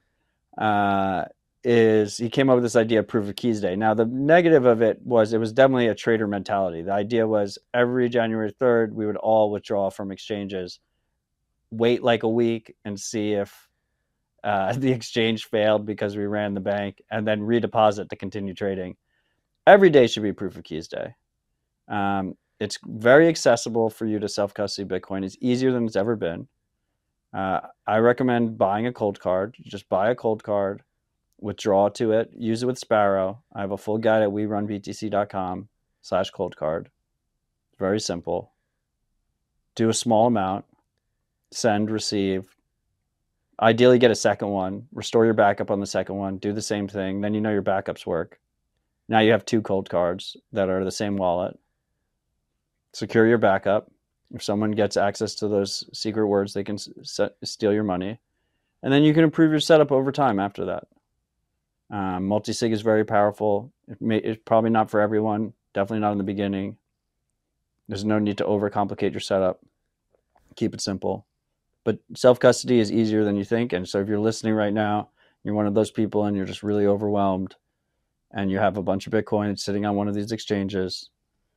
is he came up with this idea of proof of keys day. Now, the negative of it was definitely a trader mentality. The idea was every January 3rd, we would all withdraw from exchanges, wait like a week and see if the exchange failed because we ran the bank, and then redeposit to continue trading. Every day should be Proof of Keys Day. It's very accessible for you to self-custody Bitcoin. It's easier than it's ever been. I recommend buying a cold card. Just buy a cold card, withdraw to it, use it with Sparrow. I have a full guide at werunbtc.com/cold card. Very simple. Do a small amount, send, receive. Ideally get a second one, restore your backup on the second one, do the same thing. Then you know your backups work. Now you have 2 cold cards that are the same wallet. Secure your backup. If someone gets access to those secret words, they can steal your money. And then you can improve your setup over time after that. Multisig is very powerful. It's probably not for everyone. Definitely not in the beginning. There's no need to overcomplicate your setup. Keep it simple. But self-custody is easier than you think. And so if you're listening right now, you're one of those people and you're just really overwhelmed and you have a bunch of Bitcoin sitting on one of these exchanges,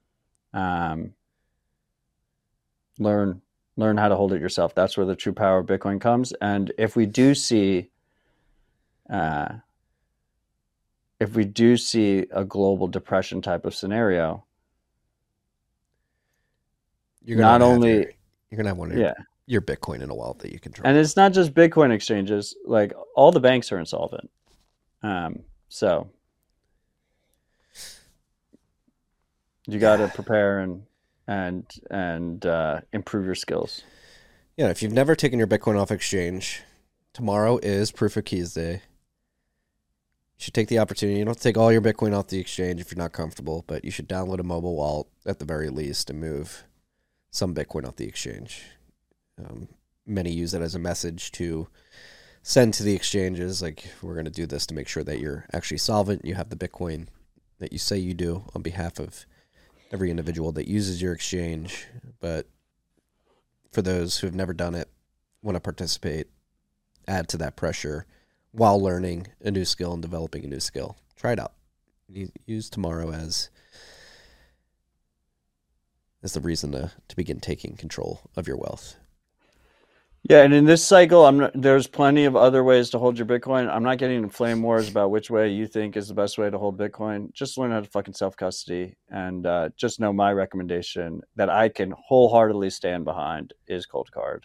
learn how to hold it yourself. That's where the true power of Bitcoin comes. And if we do see a global depression type of scenario, you're gonna have one of your Bitcoin in a wallet that you can trust. And it's not just Bitcoin exchanges. Like all the banks are insolvent. So you got to prepare and improve your skills. Yeah, if you've never taken your Bitcoin off exchange, tomorrow is Proof of Keys Day. You should take the opportunity. You don't have to take all your Bitcoin off the exchange if you're not comfortable, but you should download a mobile wallet at the very least and move some Bitcoin off the exchange. Many use it as a message to send to the exchanges, like, we're going to do this to make sure that you're actually solvent. You have the Bitcoin that you say you do on behalf of every individual that uses your exchange. But for those who have never done it, want to participate, add to that pressure while learning a new skill and developing a new skill. Try it out. Use tomorrow as the reason to begin taking control of your wealth. Yeah, and in this cycle, there's plenty of other ways to hold your Bitcoin. I'm not getting in flame wars about which way you think is the best way to hold Bitcoin. Just learn how to fucking self-custody, and just know my recommendation that I can wholeheartedly stand behind is cold card.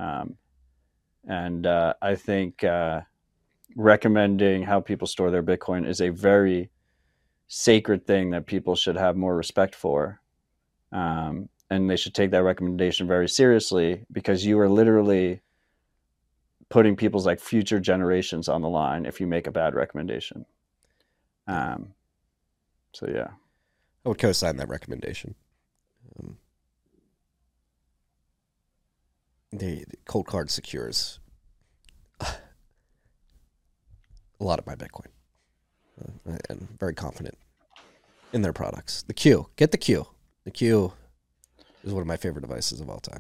I think recommending how people store their Bitcoin is a very sacred thing that people should have more respect for. And they should take that recommendation very seriously, because you are literally putting people's like future generations on the line if you make a bad recommendation. So yeah, I would co-sign that recommendation. The cold card secures a lot of my Bitcoin. I'm very confident in their products. The Q, get the Q. The Q is one of my favorite devices of all time.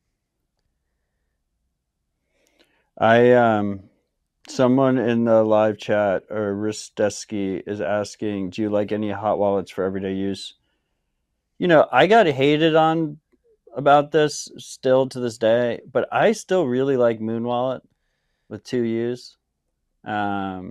Someone in the live chat, or Risteski, is asking, do you like any hot wallets for everyday use? You know, I got hated on about this still to this day, but I still really like Moon Wallet with 2 U's as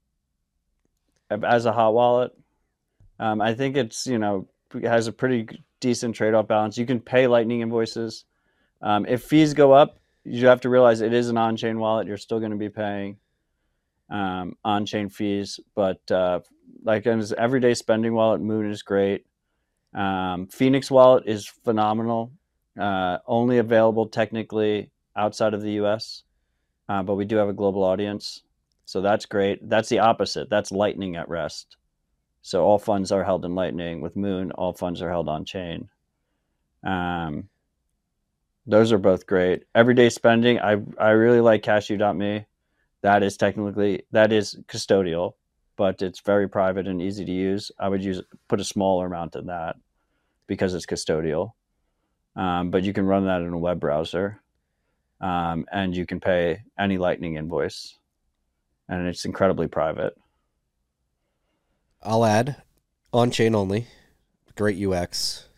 a hot wallet. I think it's, it has a pretty decent trade-off balance. You can pay Lightning invoices. If fees go up, you have to realize it is an on-chain wallet. You're still going to be paying on-chain fees, but like as an everyday spending wallet, Moon is great. Phoenix Wallet is phenomenal. Only available technically outside of the US, but we do have a global audience, so that's great. That's the opposite. That's Lightning at rest. So all funds are held in Lightning. With Moon, all funds are held on chain. Those are both great. Everyday spending, I really like Cashew.me. That is custodial, but it's very private and easy to use. I would put a smaller amount in that because it's custodial. But you can run that in a web browser, and you can pay any Lightning invoice, and it's incredibly private. I'll add on-chain only, great UX,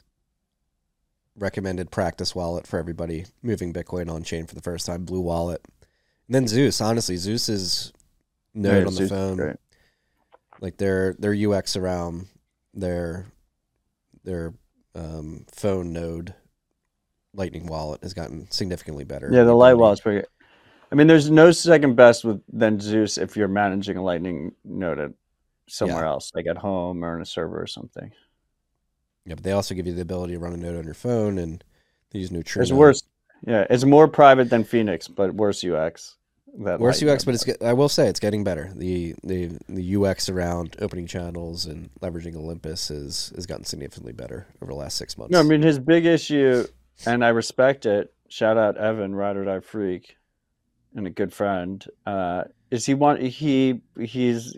recommended practice wallet for everybody moving Bitcoin on-chain for the first time, Blue Wallet. Then Zeus, honestly, Zeus's node on the phone, great. like their UX around their phone node Lightning wallet has gotten significantly better. Yeah, the Light wallet's pretty good. I mean, there's no second best than Zeus if you're managing a Lightning node somewhere else, like at home or in a server or something. Yeah, but they also give you the ability to run a node on your phone, and they use Neutrino. It's worse. Yeah, it's more private than Phoenix, but worse UX. Worse UX, but I will say it's getting better. The UX around opening channels and leveraging Olympus has gotten significantly better over the last 6 months. No, I mean his big issue, and I respect it. Shout out Evan, Ride or Die Freak, and a good friend. Is he's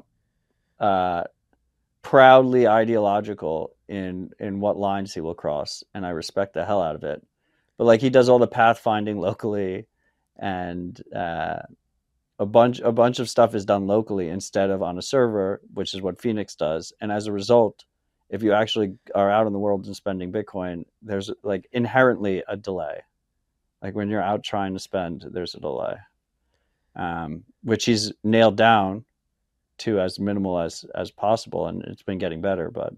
proudly ideological in what lines he will cross, and I respect the hell out of it. But like he does all the pathfinding locally, and a bunch of stuff is done locally instead of on a server, which is what Phoenix does. And as a result, if you actually are out in the world and spending Bitcoin, there's like inherently a delay. Like when you're out trying to spend, there's a delay, which he's nailed down to as minimal as possible, and it's been getting better. But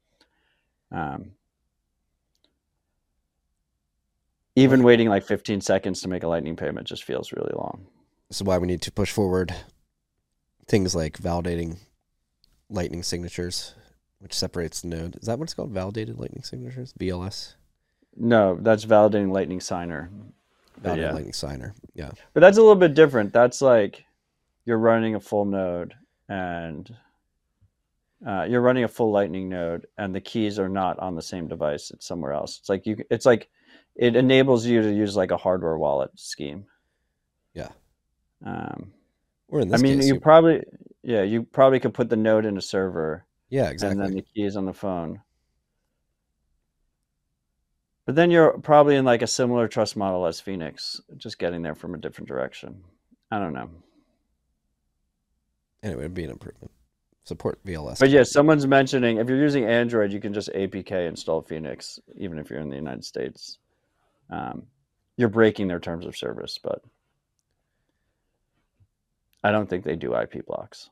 even waiting like 15 seconds to make a Lightning payment just feels really long. This is why we need to push forward things like validating Lightning signatures, which separates the node. Is that what it's called? Validated Lightning signatures? VLS? No, that's validating Lightning Signer. Validated Lightning Signer, yeah. But that's a little bit different. That's like you're running a full node, and you're running a full Lightning node, and the keys are not on the same device. It's somewhere else. It's like it enables you to use like a hardware wallet scheme. Yeah. Or in this case, you probably could put the node in a server. Yeah, exactly. And then the keys on the phone. But then you're probably in like a similar trust model as Phoenix, just getting there from a different direction. I don't know. Anyway, it'd be an improvement. Support VLS. But yeah, someone's mentioning if you're using Android, you can just APK install Phoenix, even if you're in the United States. You're breaking their terms of service, but I don't think they do IP blocks.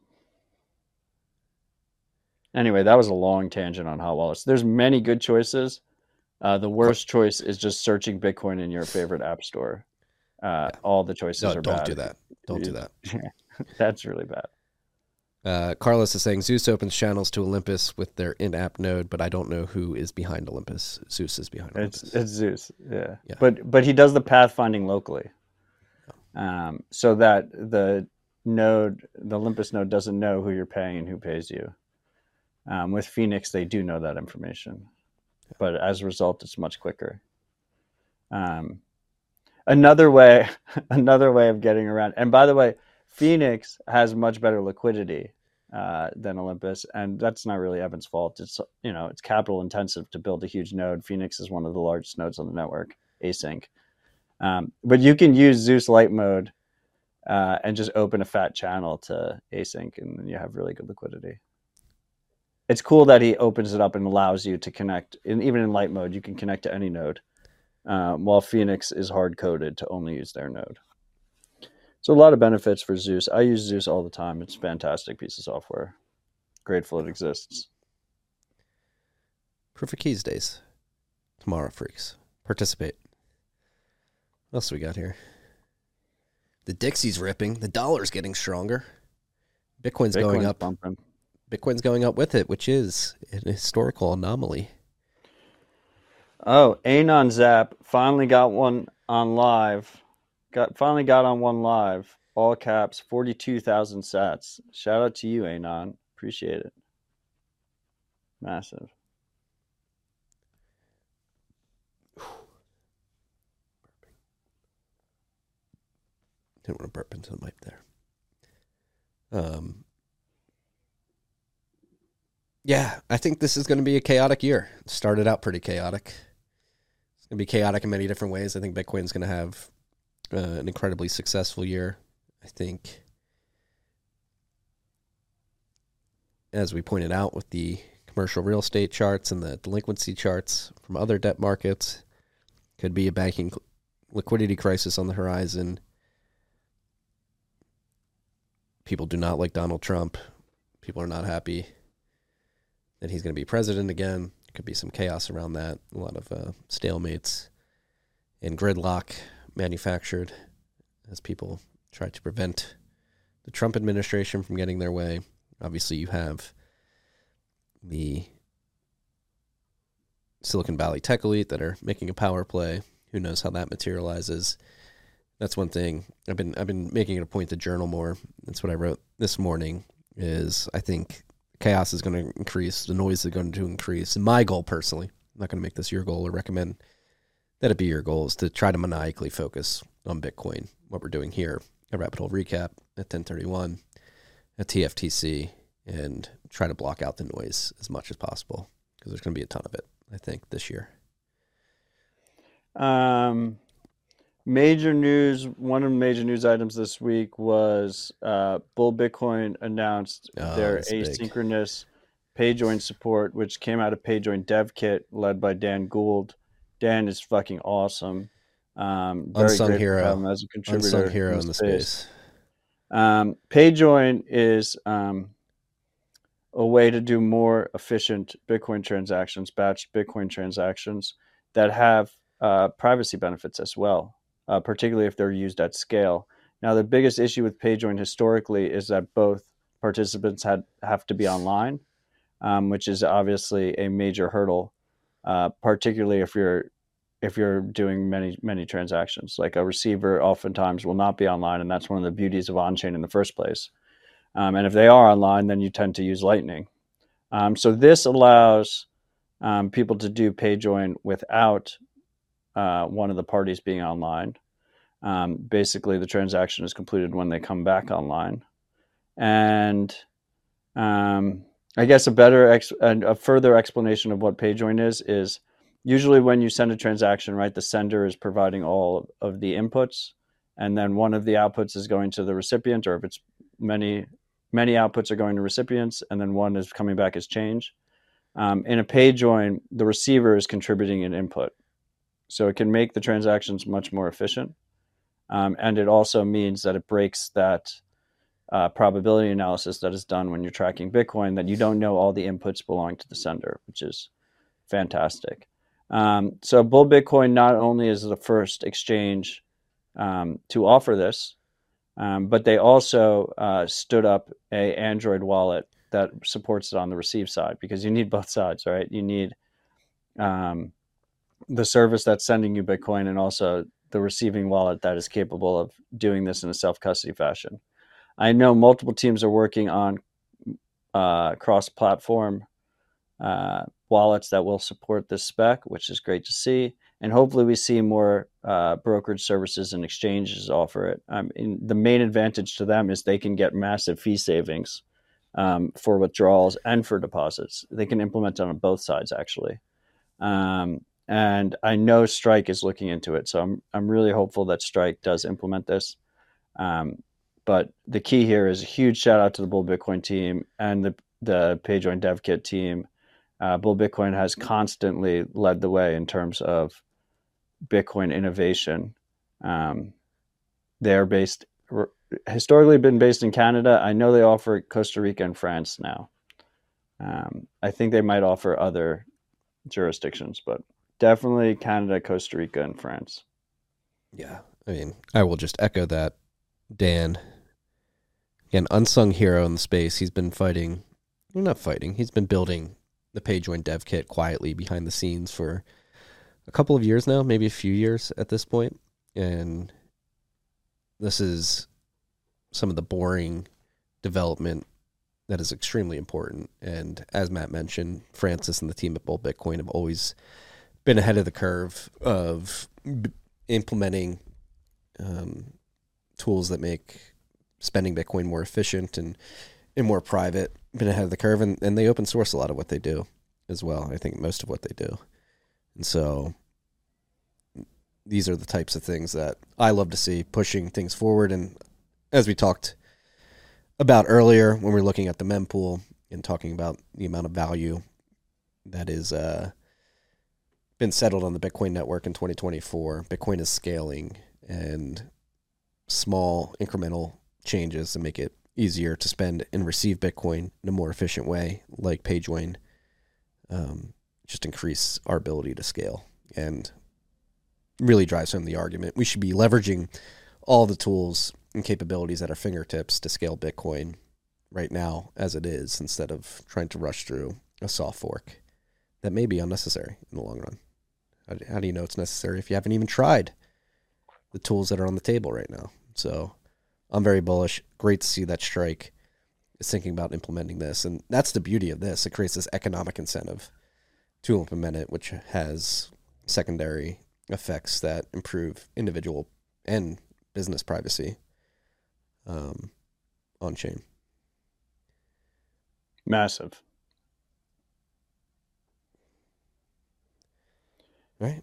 Anyway, that was a long tangent on hot wallets. There's many good choices. The worst choice is just searching Bitcoin in your favorite app store. All the choices are bad. Don't do that. Don't do that. That's really bad. Carlos is saying Zeus opens channels to Olympus with their in-app node, but I don't know who is behind Olympus. Zeus is behind Olympus. It's Zeus, yeah. But he does the pathfinding locally, so that the Olympus node doesn't know who you're paying and who pays you. With Phoenix, they do know that information, but as a result, it's much quicker. Another way of getting around, and by the way, Phoenix has much better liquidity than Olympus, and that's not really Evan's fault. It's it's capital intensive to build a huge node. Phoenix is one of the largest nodes on the network, async. But you can use Zeus Light mode and just open a fat channel to async, and then you have really good liquidity. It's cool that he opens it up and allows you to connect, and even in light mode, you can connect to any node, while Phoenix is hard-coded to only use their node. So a lot of benefits for Zeus. I use Zeus all the time. It's a fantastic piece of software. Grateful it exists. Proof of Keys days. Tomorrow, freaks. Participate. What else we got here? The Dixie's ripping. The dollar's getting stronger. Bitcoin's going up. Bumping. Bitcoin's going up with it, which is an historical anomaly. Oh, Anon Zap finally got one on live. Finally got on one live. All caps, 42,000 sats. Shout out to you, Anon. Appreciate it. Massive. Didn't want to burp into the mic there. Yeah, I think this is going to be a chaotic year. It started out pretty chaotic. It's going to be chaotic in many different ways. I think Bitcoin's going to have an incredibly successful year. I think, as we pointed out with the commercial real estate charts and the delinquency charts from other debt markets, could be a banking liquidity crisis on the horizon. people do not like Donald Trump. People are not happy that he's going to be president again. Could be some chaos around that. A lot of stalemates and gridlock manufactured as people try to prevent the Trump administration from getting their way. Obviously, you have the Silicon Valley tech elite that are making a power play. Who knows how that materializes? That's one thing. I've been making it a point to journal more. That's what I wrote this morning. Is I think chaos is going to increase, the noise is going to increase. And my goal, personally, I'm not going to make this your goal or recommend that it be your goal, is to try to maniacally focus on Bitcoin. What we're doing here, a Rabbit Hole Recap at 1031, at TFTC, and try to block out the noise as much as possible, because there's going to be a ton of it, I think, this year. Major news. One of the major news items this week was Bull Bitcoin announced their asynchronous PayJoin support, which came out of PayJoin Dev Kit, led by Dan Gould. Dan is fucking awesome. Very Unsung hero as a contributor. Unsung hero in the space. PayJoin is a way to do more efficient Bitcoin transactions, batched Bitcoin transactions that have privacy benefits as well. Particularly if they're used at scale. Now, the biggest issue with PayJoin historically is that both participants have to be online, which is obviously a major hurdle, particularly if you're doing many transactions. Like a receiver oftentimes will not be online, and that's one of the beauties of on-chain in the first place. And if they are online, then you tend to use Lightning. So this allows people to do PayJoin without one of the parties being online. Basically, the transaction is completed when they come back online. And I guess a further explanation of what PayJoin is usually when you send a transaction, right, the sender is providing all of the inputs, and then one of the outputs is going to the recipient, or if it's many outputs are going to recipients, and then one is coming back as change. In a PayJoin, the receiver is contributing an input. So it can make the transactions much more efficient. And it also means that it breaks that probability analysis that is done when you're tracking Bitcoin, that you don't know all the inputs belong to the sender, which is fantastic. So Bull Bitcoin not only is the first exchange to offer this, but they also stood up an Android wallet that supports it on the receive side, because you need both sides, right? You need the service that's sending you Bitcoin, and also the receiving wallet that is capable of doing this in a self-custody fashion. I know multiple teams are working on cross-platform wallets that will support this spec, which is great to see. And hopefully we see more brokerage services and exchanges offer it. The main advantage to them is they can get massive fee savings for withdrawals and for deposits. They can implement it on both sides, actually. And I know Strike is looking into it, so I'm really hopeful that Strike does implement this. But the key here is a huge shout out to the Bull Bitcoin team and the PayJoin Dev Kit team. Bull Bitcoin has constantly led the way in terms of Bitcoin innovation. They're historically been based in Canada. I know they offer Costa Rica and France now. I think they might offer other jurisdictions, but definitely Canada, Costa Rica, and France. Yeah, I mean, I will just echo that. Dan, again, unsung hero in the space. He's been he's been building the PayJoin Dev Kit quietly behind the scenes for a couple of years now, maybe a few years at this point. And this is some of the boring development that is extremely important. And as Matt mentioned, Francis and the team at Bull Bitcoin have always been ahead of the curve of implementing tools that make spending Bitcoin more efficient and more private. Been ahead of the curve, and they open source a lot of what they do as well. I think most of what they do. And so these are the types of things that I love to see, pushing things forward. And as we talked about earlier, when we're looking at the mempool and talking about the amount of value that is been settled on the Bitcoin network in 2024, Bitcoin is scaling, and small incremental changes to make it easier to spend and receive Bitcoin in a more efficient way, like PageWayne, just increase our ability to scale and really drives home the argument. We should be leveraging all the tools and capabilities at our fingertips to scale Bitcoin right now as it is, instead of trying to rush through a soft fork that may be unnecessary in the long run. How do you know it's necessary if you haven't even tried the tools that are on the table right now? So I'm very bullish. Great to see that Strike is thinking about implementing this. And that's the beauty of this. It creates this economic incentive to implement it, which has secondary effects that improve individual and business privacy on chain. Massive. Right.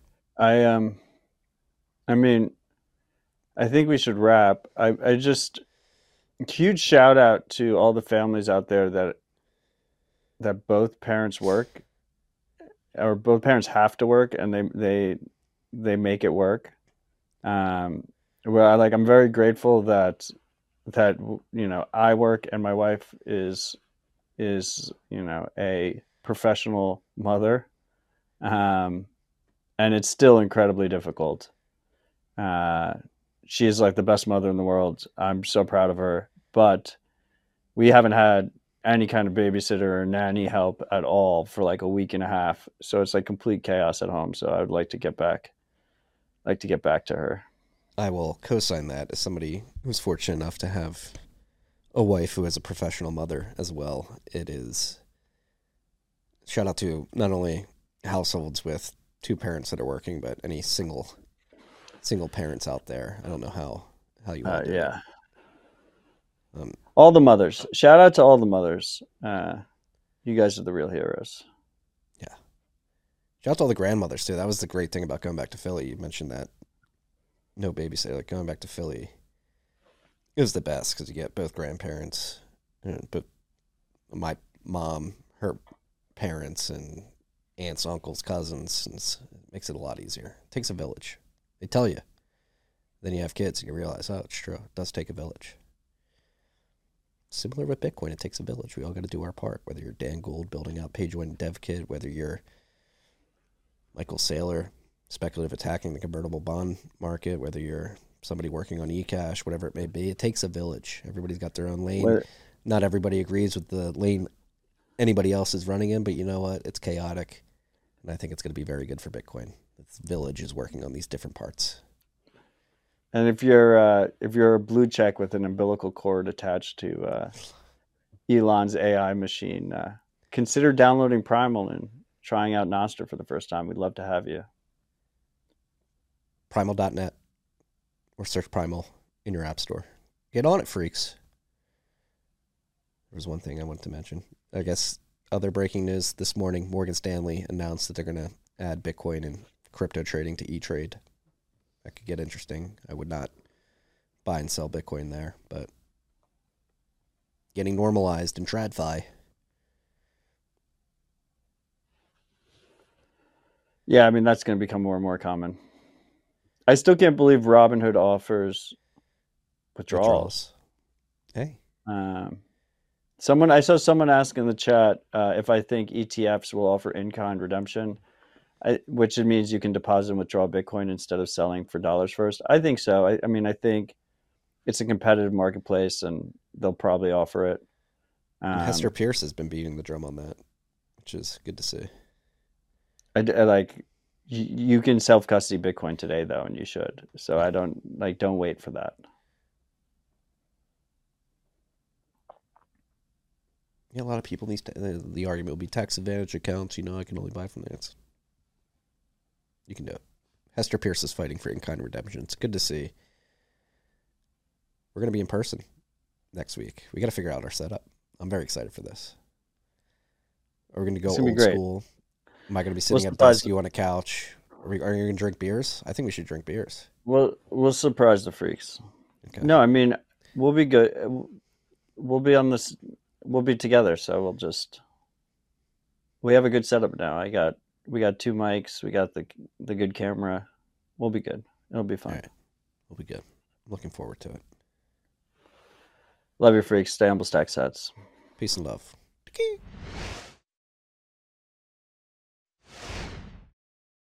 I mean, I think we should wrap. I just huge shout out to all the families out there that both parents work, or both parents have to work, and they make it work. I'm very grateful that I work and my wife is a professional mother, and it's still incredibly difficult. She is like the best mother in the world. I'm so proud of her, but we haven't had any kind of babysitter or nanny help at all for like a week and a half. So it's like complete chaos at home. So I would like to get back to her. I will co-sign that as somebody who's fortunate enough to have a wife who is a professional mother as well. It is shout out to not only households with two parents that are working, but any single parents out there. I don't know how you want to do it. All the mothers. Shout out to all the mothers. You guys are the real heroes. Yeah. Shout out to all the grandmothers too. That was the great thing about going back to Philly. You mentioned that no babysitter. Like going back to Philly, it was the best because you get both grandparents, but my mom, her parents, and aunts, uncles, cousins. And it makes it a lot easier. It takes a village. They tell you. Then you have kids and you realize, oh, it's true. It does take a village. Similar with Bitcoin, it takes a village. We all got to do our part. Whether you're Dan Gould building out PageOne Dev Kit, whether you're Michael Saylor, speculative attacking the convertible bond market, whether you're somebody working on eCash, whatever it may be, it takes a village. Everybody's got their own lane. Not everybody agrees with the lane anybody else is running in, but you know what? It's chaotic, and I think it's going to be very good for Bitcoin. This village is working on these different parts. And if you're a blue check with an umbilical cord attached to Elon's AI machine, consider downloading Primal and trying out Nostr for the first time. We'd love to have you. Primal.net or search Primal in your app store. Get on it, freaks. There was one thing I wanted to mention. I guess other breaking news this morning, Morgan Stanley announced that they're going to add Bitcoin and crypto trading to E-Trade. That could get interesting. I would not buy and sell Bitcoin there, but getting normalized in TradFi. Yeah, I mean, that's going to become more and more common. I still can't believe Robinhood offers withdrawals. Hey. I saw someone ask in the chat if I think ETFs will offer in-kind redemption, which means you can deposit and withdraw Bitcoin instead of selling for dollars first. I think so. I think it's a competitive marketplace, and they'll probably offer it. Hester Pierce has been beating the drum on that, which is good to see. You can self-custody Bitcoin today, though, and you should. So don't wait for that. Yeah, a lot of people need the argument will be tax advantage accounts. I can only buy from there. You can do it. Hester Pierce is fighting for in-kind redemption. It's good to see. We're going to be in person next week. We got to figure out our setup. I'm very excited for this. Are we going to go old school? Am I going to be sitting at desk, you on a couch? Are you going to drink beers? I think we should drink beers. We'll surprise the freaks. Okay. No, I mean, we'll be good. We'll be on this. We'll be together, so we have a good setup now. We got 2 mics. We got the good camera. We'll be good. It'll be fun. All right. We'll be good. I'm looking forward to it. Love your freaks. Stay humble, stack sets. Peace and love.